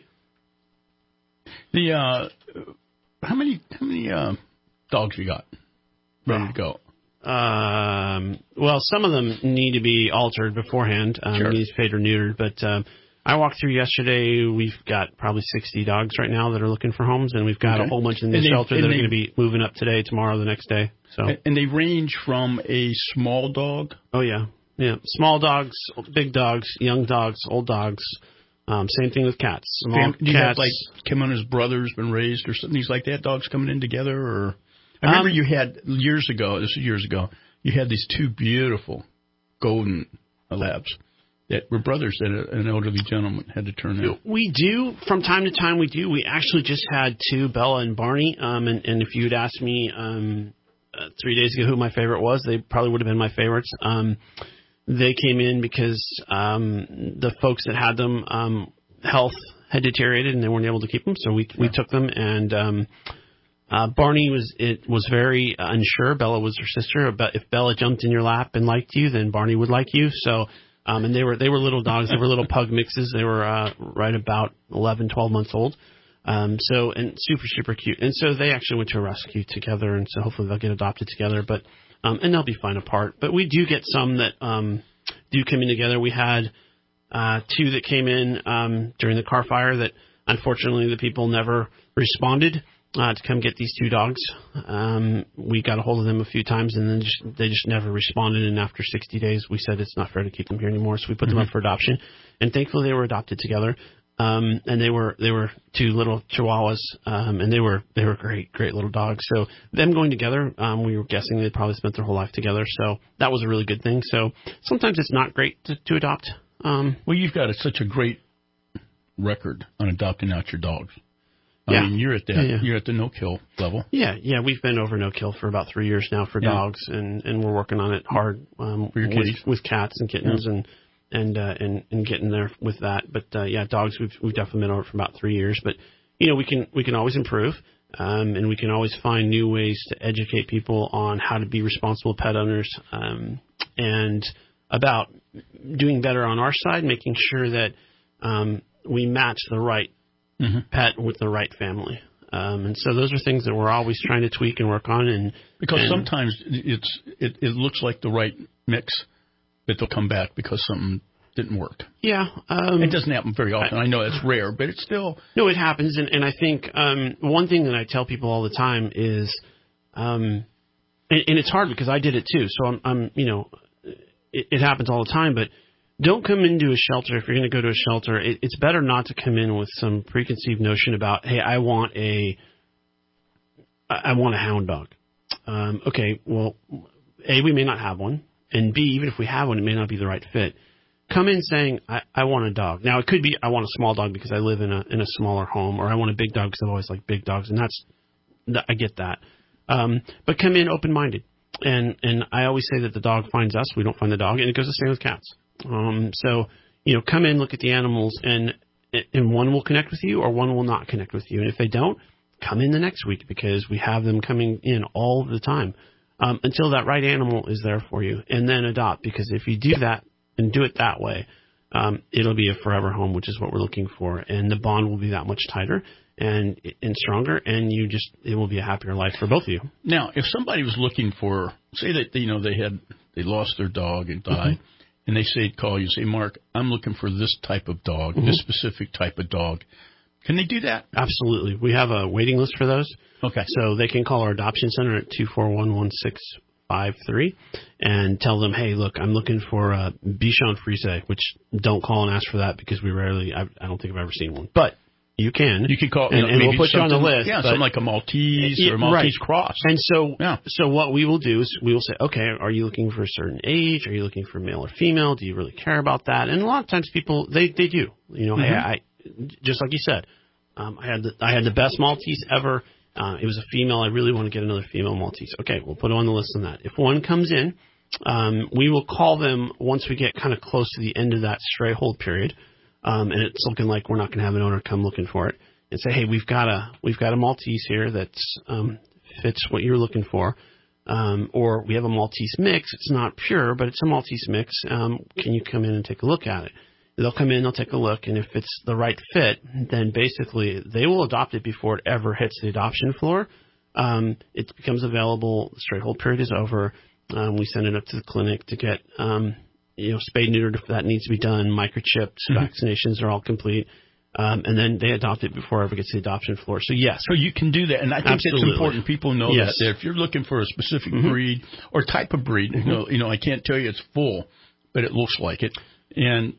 How many dogs you got ready to go? Well, some of them need to be altered beforehand. Sure. Need spayed or neutered, but I walked through yesterday. We've got probably 60 dogs right now that are looking for homes, and we've got a whole bunch in the shelter that are going to be moving up today, tomorrow, the next day. So, and they range from a small dog. Oh yeah, small dogs, big dogs, young dogs, old dogs. Same thing with cats. Do you have like Kim and his brothers been raised or something like that? Dogs coming in together, or I remember you had years ago. This was years ago. You had these two beautiful golden labs that were brothers that an elderly gentleman had to turn in. We do. From time to time we do. We actually just had two, Bella and Barney. And if you had asked me 3 days ago who my favorite was, they probably would have been my favorites. They came in because the folks that had them, health had deteriorated and they weren't able to keep them. So we took them. And Barney was very unsure. Bella was her sister. But if Bella jumped in your lap and liked you, then Barney would like you. So and they were little dogs. They were little pug mixes. They were right about 11, 12 months old. So, and super, super cute. And so they actually went to a rescue together, and so hopefully they'll get adopted together, but, and they'll be fine apart. But we do get some that, do come in together. We had, 2 that came in, during the car fire that unfortunately the people never responded, to come get these 2 dogs. We got a hold of them a few times and then they just never responded. And after 60 days, we said it's not fair to keep them here anymore. So we put them up for adoption, and thankfully they were adopted together. And they were 2 little Chihuahuas, and they were great little dogs. So them going together, we were guessing they probably spent their whole life together. So that was a really good thing. So sometimes it's not great to adopt. Well, you've got such a great record on adopting out your dogs. I mean, you're at that. You're at the no-kill level. Yeah. We've been over no-kill for about 3 years now for dogs, and we're working on it hard with cats and kittens and getting there with that. But dogs we've definitely been over for about 3 years. But we can always improve, and we can always find new ways to educate people on how to be responsible pet owners, and about doing better on our side, making sure that we match the right pet with the right family. And so those are things that we're always trying to tweak and work on. Because sometimes it looks like the right mix, but they'll come back because something didn't work. Yeah. It doesn't happen very often. I know it's rare, but it's still... No, it happens. And I think one thing that I tell people all the time is, and it's hard because I did it too. So it happens all the time, but don't come into a shelter. If you're going to go to a shelter, it's better not to come in with some preconceived notion about, hey, I want a hound dog. Okay, well, A, we may not have one, and B, even if we have one, it may not be the right fit. Come in saying, I want a dog. Now, it could be I want a small dog because I live in a smaller home, or I want a big dog because I've always liked big dogs, and I get that. But come in open-minded. And I always say that the dog finds us, we don't find the dog, and it goes the same with cats. So, come in, look at the animals, and one will connect with you or one will not connect with you. And if they don't, come in the next week because we have them coming in all the time until that right animal is there for you. And then adopt, because if you do that and do it that way, it'll be a forever home, which is what we're looking for. And the bond will be that much tighter and stronger, and it will be a happier life for both of you. Now, if somebody was looking for, say that, they lost their dog and died, and they call you, say, Mark, I'm looking for this type of dog, this specific type of dog. Can they do that? Absolutely. We have a waiting list for those. Okay. So they can call our adoption center at 241-1653 and tell them, hey, look, I'm looking for a Bichon Frise, which don't call and ask for that because we rarely, I don't think I've ever seen one. But you can. You can call, and we'll put you on the list. Yeah, something like a Maltese or a Maltese cross. And so what we will do is we will say, okay, are you looking for a certain age? Are you looking for male or female? Do you really care about that? And a lot of times people, they do. Hey, just like you said, I had the best Maltese ever. It was a female. I really want to get another female Maltese. Okay, we'll put it on the list on that. If one comes in, we will call them once we get kind of close to the end of that stray hold period. And it's looking like we're not going to have an owner come looking for it, and say, hey, we've got a Maltese here that fits what you're looking for, or we have a Maltese mix. It's not pure, but it's a Maltese mix. Can you come in and take a look at it? They'll come in, they'll take a look, and if it's the right fit, then basically they will adopt it before it ever hits the adoption floor. It becomes available. The straight hold period is over. We send it up to the clinic to get spayed, neutered if that needs to be done, microchipped, vaccinations are all complete, and then they adopt it before it ever gets to the adoption floor. So, yes. So you can do that, and I think it's important people know that if you're looking for a specific breed or type of breed, I can't tell you it's full, but it looks like it, and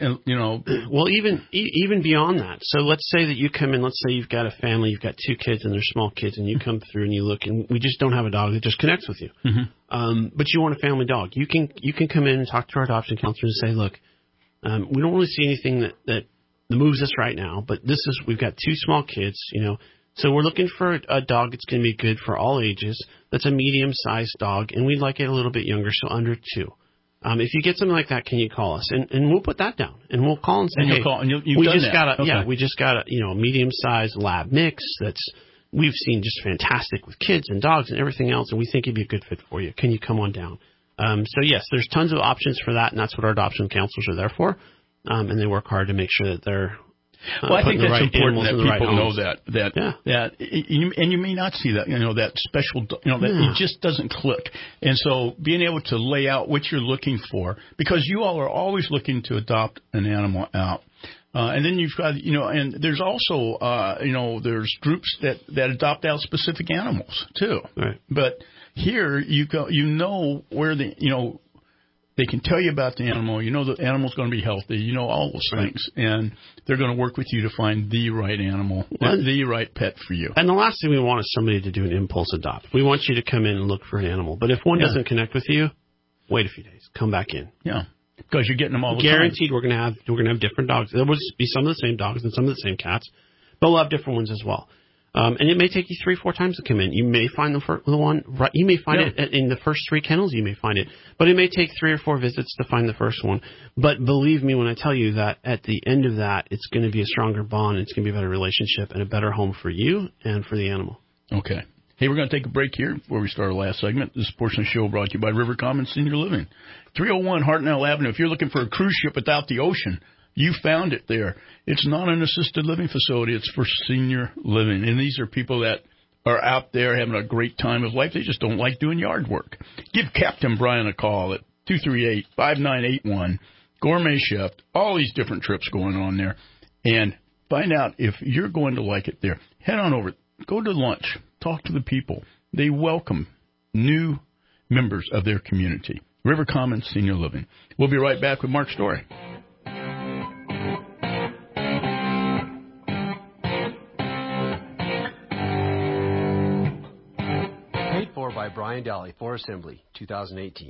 well, even beyond that. So let's say that you come in, let's say you've got a family, you've got 2 kids and they're small kids, and you come through and you look, and we just don't have a dog that just connects with you. But you want a family dog. You can come in and talk to our adoption counselor and say, look, we don't really see anything that moves us right now, but we've got 2 small kids, so we're looking for a dog that's going to be good for all ages. That's a medium-sized dog, and we'd like it a little bit younger, so under 2. If you get something like that, can you call us? And we'll put that down, and we'll call and say, hey, we just got a medium-sized lab mix we've seen just fantastic with kids and dogs and everything else, and we think it'd be a good fit for you. Can you come on down? So yes, there's tons of options for that, and that's what our adoption counselors are there for. And they work hard to make sure that they're Well, I think that's important that people know that you may not see that, that special, that it just doesn't click. And so being able to lay out what you're looking for, because you all are always looking to adopt an animal out. And then you've got, and there's also, there's groups that adopt out specific animals too. Right. But here you go, where they can tell you about the animal. The animal's going to be healthy. All those things. And they're going to work with you to find the right animal, the right pet for you. And the last thing we want is somebody to do an impulse adopt. We want you to come in and look for an animal. But if one doesn't connect with you, wait a few days. Come back in. Yeah. Because you're getting them all the Guaranteed time. We're going to have different dogs. There will be some of the same dogs and some of the same cats, but we'll have different ones as well. And it may take you 3-4 times to come in. You may find the one. You may find it in the first 3 kennels. You may find it, but it may take 3 or 4 visits to find the first one. But believe me when I tell you that at the end of that, it's going to be a stronger bond. It's going to be a better relationship and a better home for you and for the animal. Okay. Hey, we're going to take a break here before we start our last segment. This portion of the show brought to you by River Commons Senior Living. 301 Hartnell Avenue. If you're looking for a cruise ship without the ocean, you found it there. It's not an assisted living facility. It's for senior living. And these are people that are out there having a great time of life. They just don't like doing yard work. Give Captain Brian a call at 238-5981. Gourmet Chef. All these different trips going on there. And find out if you're going to like it there. Head on over. Go to lunch. Talk to the people. They welcome new members of their community. River Commons Senior Living. We'll be right back with Mark Story. Paid for by Brian Daly for Assembly, 2018.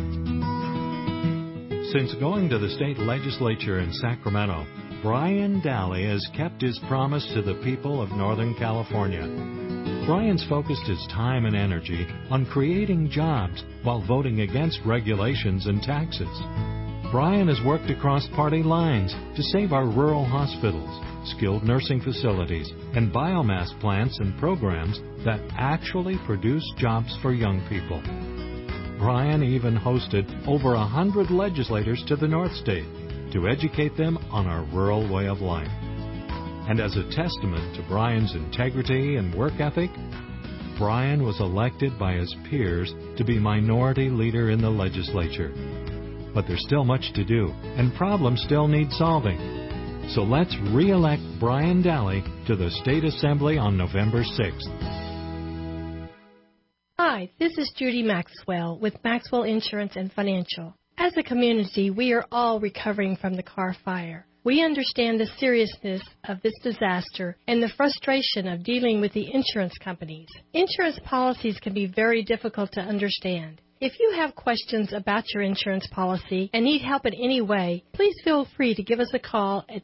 Since going to the state legislature in Sacramento, Brian Daly has kept his promise to the people of Northern California. Brian's focused his time and energy on creating jobs while voting against regulations and taxes. Brian has worked across party lines to save our rural hospitals, skilled nursing facilities, and biomass plants and programs that actually produce jobs for young people. Brian even hosted over 100 legislators to the North State to educate them on our rural way of life. And as a testament to Brian's integrity and work ethic, Brian was elected by his peers to be minority leader in the legislature. But there's still much to do, and problems still need solving. So let's re-elect Brian Daly to the State Assembly on November 6th. Hi, this is Judy Maxwell with Maxwell Insurance and Financial. As a community, we are all recovering from the Carr fire. We understand the seriousness of this disaster and the frustration of dealing with the insurance companies. Insurance policies can be very difficult to understand. If you have questions about your insurance policy and need help in any way, please feel free to give us a call at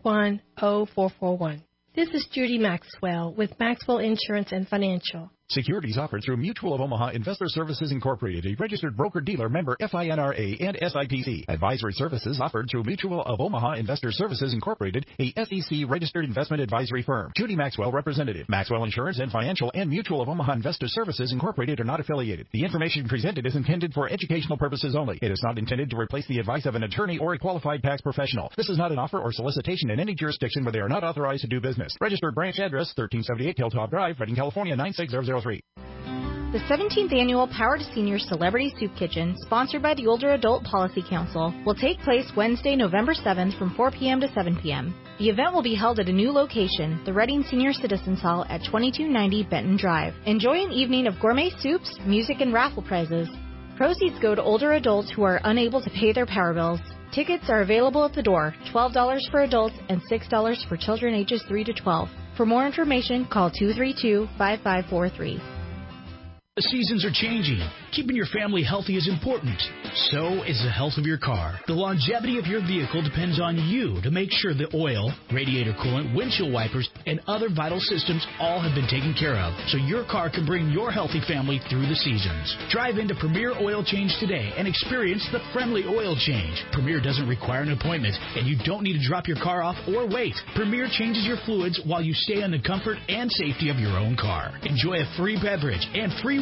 221-0441. This is Judy Maxwell with Maxwell Insurance and Financial. Securities offered through Mutual of Omaha Investor Services Incorporated, a registered broker-dealer member FINRA and SIPC. Advisory services offered through Mutual of Omaha Investor Services Incorporated, a SEC-registered investment advisory firm. Judy Maxwell, representative. Maxwell Insurance and Financial and Mutual of Omaha Investor Services Incorporated are not affiliated. The information presented is intended for educational purposes only. It is not intended to replace the advice of an attorney or a qualified tax professional. This is not an offer or solicitation in any jurisdiction where they are not authorized to do business. Registered branch address, 1378 Hilltop Drive, Redding, California, 96003. The 17th Annual Power to Seniors Celebrity Soup Kitchen, sponsored by the Older Adult Policy Council, will take place Wednesday, November 7th from 4 p.m. to 7 p.m. The event will be held at a new location, the Redding Senior Citizens Hall at 2290 Benton Drive. Enjoy an evening of gourmet soups, music, and raffle prizes. Proceeds go to older adults who are unable to pay their power bills. Tickets are available at the door, $12 for adults and $6 for children ages 3 to 12. For more information, call 232-5543. The seasons are changing. Keeping your family healthy is important. So is the health of your car. The longevity of your vehicle depends on you to make sure the oil, radiator coolant, windshield wipers, and other vital systems all have been taken care of, so your car can bring your healthy family through the seasons. Drive into Premier Oil Change today and experience the friendly oil change. Premier doesn't require an appointment, and you don't need to drop your car off or wait. Premier changes your fluids while you stay in the comfort and safety of your own car. Enjoy a free beverage and free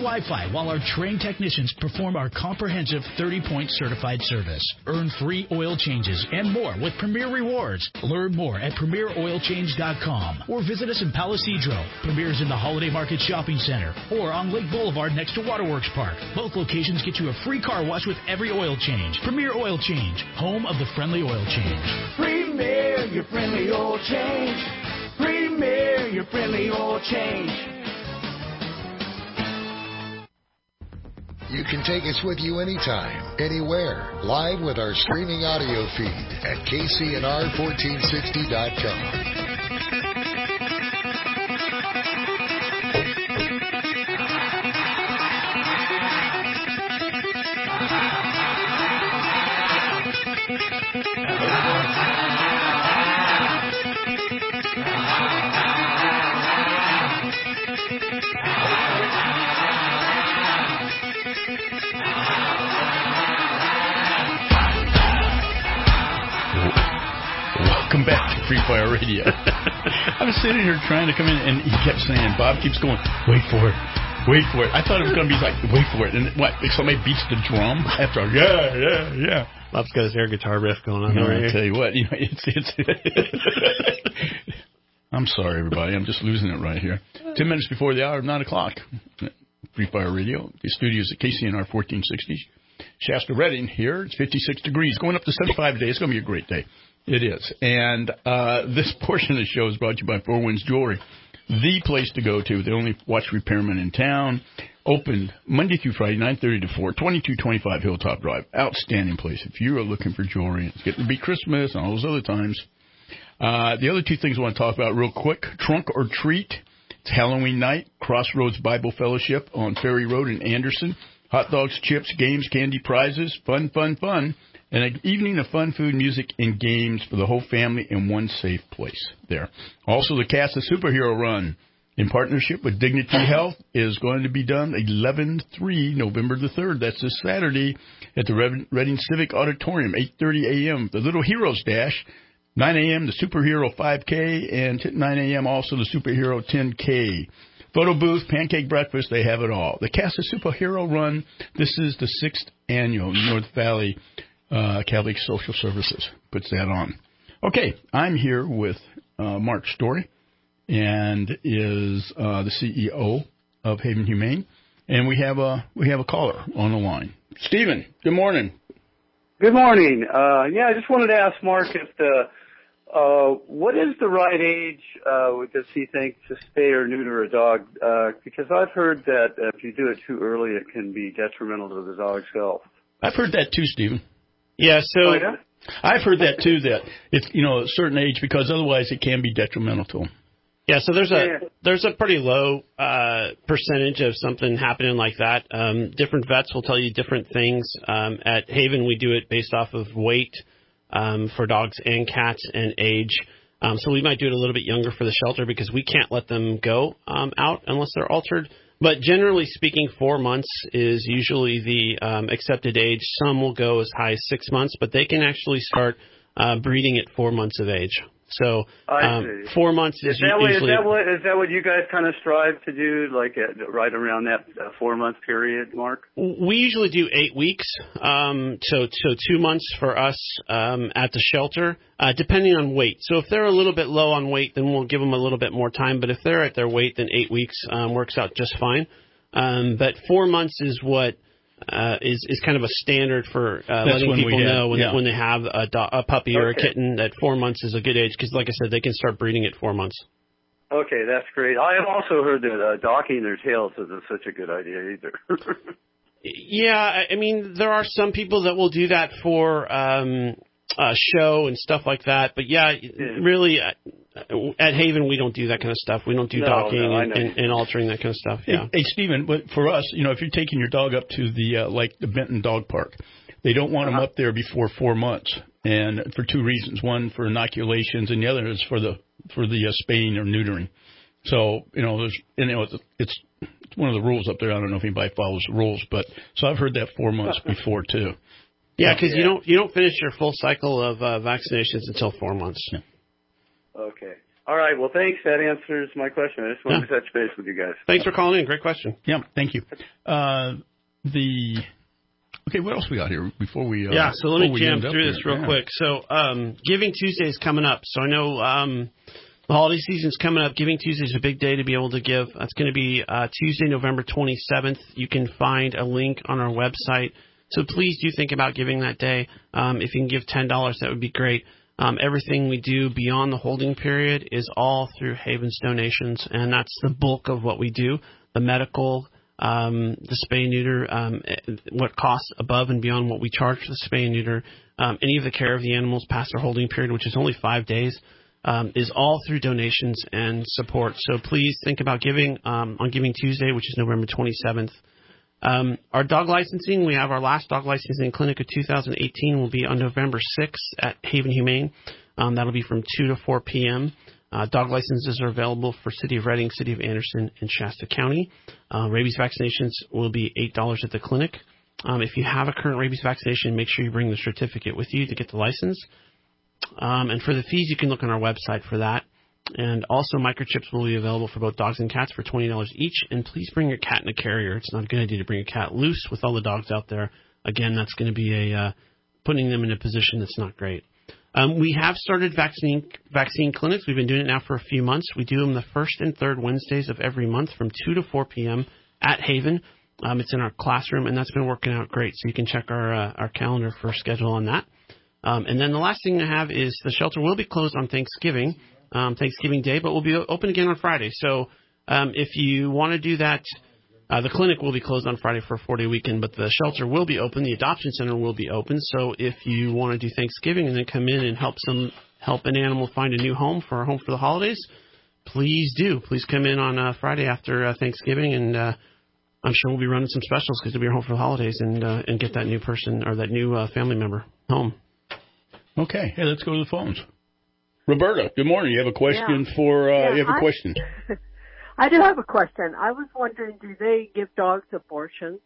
Wi-Fi while our trained technicians perform our comprehensive 30-point certified service. Earn free oil changes and more with Premier Rewards. Learn more at PremierOilChange.com or visit us in Palisadro. Premier's in the Holiday Market Shopping Center or on Lake Boulevard next to Waterworks Park. Both locations get you a free car wash with every oil change. Premier Oil Change, home of the friendly oil change. Premier, your friendly oil change. Premier, your friendly oil change. You can take us with you anytime, anywhere, live with our streaming audio feed at KCNR1460.com. Welcome back to Free Fire Radio. I was sitting here trying to come in, and he kept saying, Bob keeps going, wait for it. Wait for it. I thought it was going to be like, wait for it. And what, like somebody beats the drum after, yeah. Bob's got his air guitar riff going on. I'll tell you what, it's I'm sorry, everybody. I'm just losing it right here. 10 minutes before the hour of 9 o'clock. Free Fire Radio. The studios at KCNR 1460. Shasta Redding here. It's 56 degrees. Going up to 75 today. It's going to be a great day. It is. And this portion of the show is brought to you by Four Winds Jewelry. The place to go to. The only watch repairman in town. Opened Monday through Friday, 9:30 to 4, 2225 Hilltop Drive. Outstanding place. If you are looking for jewelry, it's getting to be Christmas and all those other times. The other two things I want to talk about real quick. Trunk or Treat. It's Halloween night. Crossroads Bible Fellowship on Ferry Road in Anderson. Hot dogs, chips, games, candy, prizes. Fun. And an evening of fun, food, music, and games for the whole family in one safe place there. Also, the Casa Superhero Run in partnership with Dignity Health is going to be done 11/3, November the 3rd. That's this Saturday at the Reading Civic Auditorium, 8:30 a.m. The Little Heroes Dash, 9 a.m. the Superhero 5K, and 9 a.m. also the Superhero 10K. Photo booth, pancake breakfast, they have it all. The Casa Superhero Run, this is the 6th annual North Valley Catholic Social Services puts that on. Okay, I'm here with Mark Story, and is the CEO of Haven Humane, and we have a caller on the line. Stephen, good morning. Good morning. I just wanted to ask Mark if what is the right age does he think to spay or neuter a dog? Because I've heard that if you do it too early, it can be detrimental to the dog's health. I've heard that too, Stephen. Yeah, so I've heard that too, that it's a certain age, because otherwise it can be detrimental to them. Yeah, so there's a pretty low percentage of something happening like that. Different vets will tell you different things. At Haven, we do it based off of weight for dogs and cats and age. So we might do it a little bit younger for the shelter because we can't let them go out unless they're altered. But generally speaking, 4 months is usually the accepted age. Some will go as high as 6 months, but they can actually start breeding at 4 months of age. So 4 months is usually... Is that what you guys kind of strive to do, like right around that 4 month period, Mark? We usually do 8 weeks, so 2 months for us at the shelter, depending on weight. So if they're a little bit low on weight, then we'll give them a little bit more time. But if they're at their weight, then 8 weeks works out just fine. But 4 months is what is kind of a standard for letting people know when they have a puppy or a kitten, that 4 months is a good age, because like I said, they can start breeding at 4 months. Okay, that's great. I have also heard that docking their tails isn't such a good idea either. Yeah, I mean, there are some people that will do that for show and stuff like that, but really at Haven we don't do that kind of stuff. We don't do docking and altering that kind of stuff. Yeah. Hey, Stephen, but for us, if you're taking your dog up to the the Benton Dog Park, they don't want them up there before 4 months, and for two reasons: one, for inoculations, and the other is for the spaying or neutering. So it's one of the rules up there. I don't know if anybody follows the rules, but so I've heard that 4 months before too. Yeah, because you don't finish your full cycle of vaccinations until 4 months. Yeah. Okay. All right. Well, thanks. That answers my question. I just wanted to touch base with you guys. Thanks for calling in. Great question. Yeah, thank you. Okay, what else we got here before we... so let me jam through this real quick. So Giving Tuesday is coming up. So I know the holiday season's coming up. Giving Tuesday is a big day to be able to give. That's going to be Tuesday, November 27th. You can find a link on our website. So please do think about giving that day. If you can give $10, that would be great. Everything we do beyond the holding period is all through Haven's donations, and that's the bulk of what we do. The medical, the spay and neuter, what costs above and beyond what we charge for the spay and neuter, any of the care of the animals past their holding period, which is only 5 days, is all through donations and support. So please think about giving on Giving Tuesday, which is November 27th. Our dog licensing, we have our last dog licensing clinic of 2018 will be on November 6th at Haven Humane. That'll be from 2 to 4 p.m. Dog licenses are available for City of Reading, City of Anderson, and Shasta County. Rabies vaccinations will be $8 at the clinic. If you have a current rabies vaccination, make sure you bring the certificate with you to get the license. And for the fees, you can look on our website for that. And also, microchips will be available for both dogs and cats for $20 each. And please bring your cat in a carrier. It's not a good idea to bring a cat loose with all the dogs out there. Again, that's going to be putting them in a position that's not great. We have started vaccine clinics. We've been doing it now for a few months. We do them the first and third Wednesdays of every month from 2 to 4 p.m. at Haven. It's in our classroom, and that's been working out great. So you can check our calendar for a schedule on that. And then the last thing I have is the shelter will be closed on Thanksgiving Day, but we'll be open again on Friday. So if you want to do that, the clinic will be closed on Friday for a 4-day weekend, but the shelter will be open. The adoption center will be open. So if you want to do Thanksgiving and then come in and help an animal find a new home for the holidays, please do. Please come in on Friday after Thanksgiving, and I'm sure we'll be running some specials because you'll be home for the holidays and get that new person or that new family member home. Okay. Hey, let's go to the phones. Roberta, good morning. You have a question you have a question. I do have a question. I was wondering, do they give dogs abortions?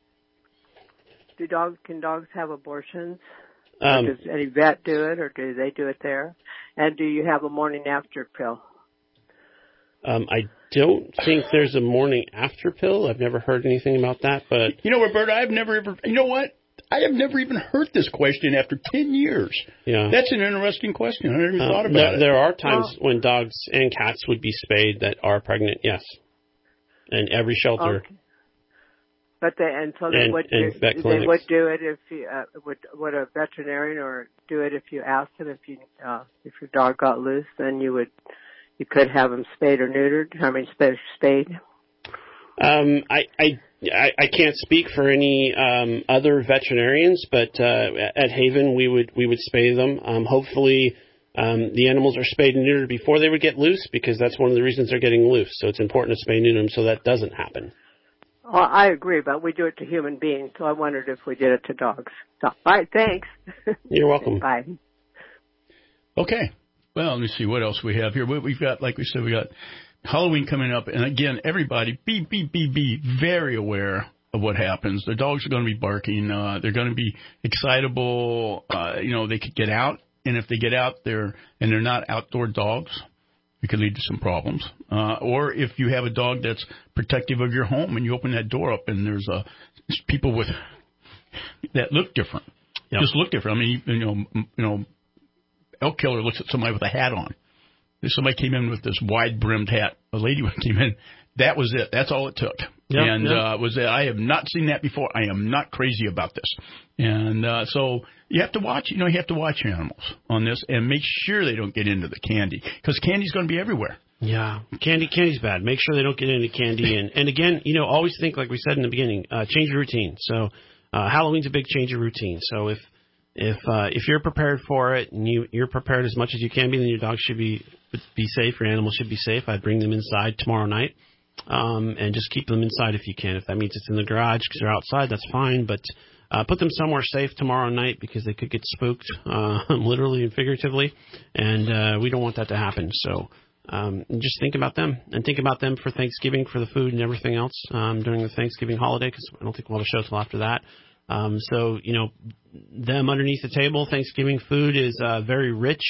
Can dogs have abortions? Or does any vet do it, or do they do it there? And do you have a morning after pill? I don't think there's a morning after pill. I've never heard anything about that, but Roberta, I have never even heard this question after 10 years. Yeah. That's an interesting question. I never even thought about it. There are times when dogs and cats would be spayed that are pregnant, yes. And every shelter. Okay. But they would do it if you would a veterinarian or do it if you asked them if your dog got loose, then you could have him spayed or neutered. Spayed. I can't speak for any other veterinarians, but at Haven we would spay them. Hopefully the animals are spayed and neutered before they would get loose, because that's one of the reasons they're getting loose. So it's important to spay and neuter them so that doesn't happen. Well, I agree, but we do it to human beings, so I wondered if we did it to dogs. So, all right, thanks. You're welcome. Bye. Okay. Well, let me see what else we have here. We've got, like we said, we got Halloween coming up, and again, everybody be very aware of what happens. The dogs are going to be barking. They're going to be excitable. They could get out, and if they get out there and they're not outdoor dogs, it could lead to some problems. Or if you have a dog that's protective of your home and you open that door up and there's people that look different, just look different. I mean, elk killer looks at somebody with a hat on. Somebody came in with this wide-brimmed hat. A lady came in. That was it. That's all it took. I have not seen that before. I am not crazy about this. And so you have to watch. You have to watch your animals on this and make sure they don't get into the candy, because candy's going to be everywhere. Yeah, candy's bad. Make sure they don't get into candy. And again, always think, like we said in the beginning, change your routine. So Halloween's a big change of routine. So if you're prepared for it and you're prepared as much as you can be, then your dog should be safe. Your animal should be safe. I'd bring them inside tomorrow night, and just keep them inside if you can. If that means it's in the garage because they're outside, that's fine. But put them somewhere safe tomorrow night, because they could get spooked, literally and figuratively, and we don't want that to happen. So just think about them, and think about them for Thanksgiving, for the food and everything else during the Thanksgiving holiday, because I don't think we'll have a show till after that. So them underneath the table, Thanksgiving food is very rich.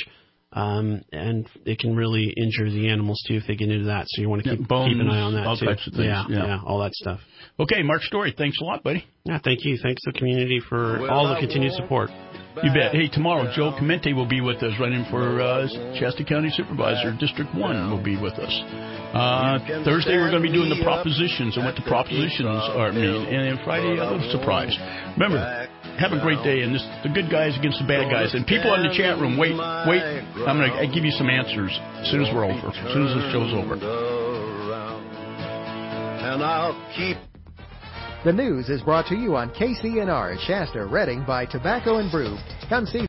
and it can really injure the animals too if they get into that. So you want to keep an eye on that all too. Types of things. Yeah, all that stuff. Okay, Mark Story, thanks a lot, buddy. Yeah, thank you. Thanks to the community for all the continued support. You bet. Hey, tomorrow, Joe Clemente will be with us, running for Shasta County Supervisor. District 1 will be with us. Thursday, we're going to be doing the propositions and what the propositions mean. And then Friday, a little surprise. Remember, have a great day. And the good guys against the bad guys. And people in the chat room, wait. I'm going to give you some answers as soon as we're over, as soon as the show's over. And I'll keep. The news is brought to you on KCNR, Shasta, Redding by Tobacco and Brew. Come see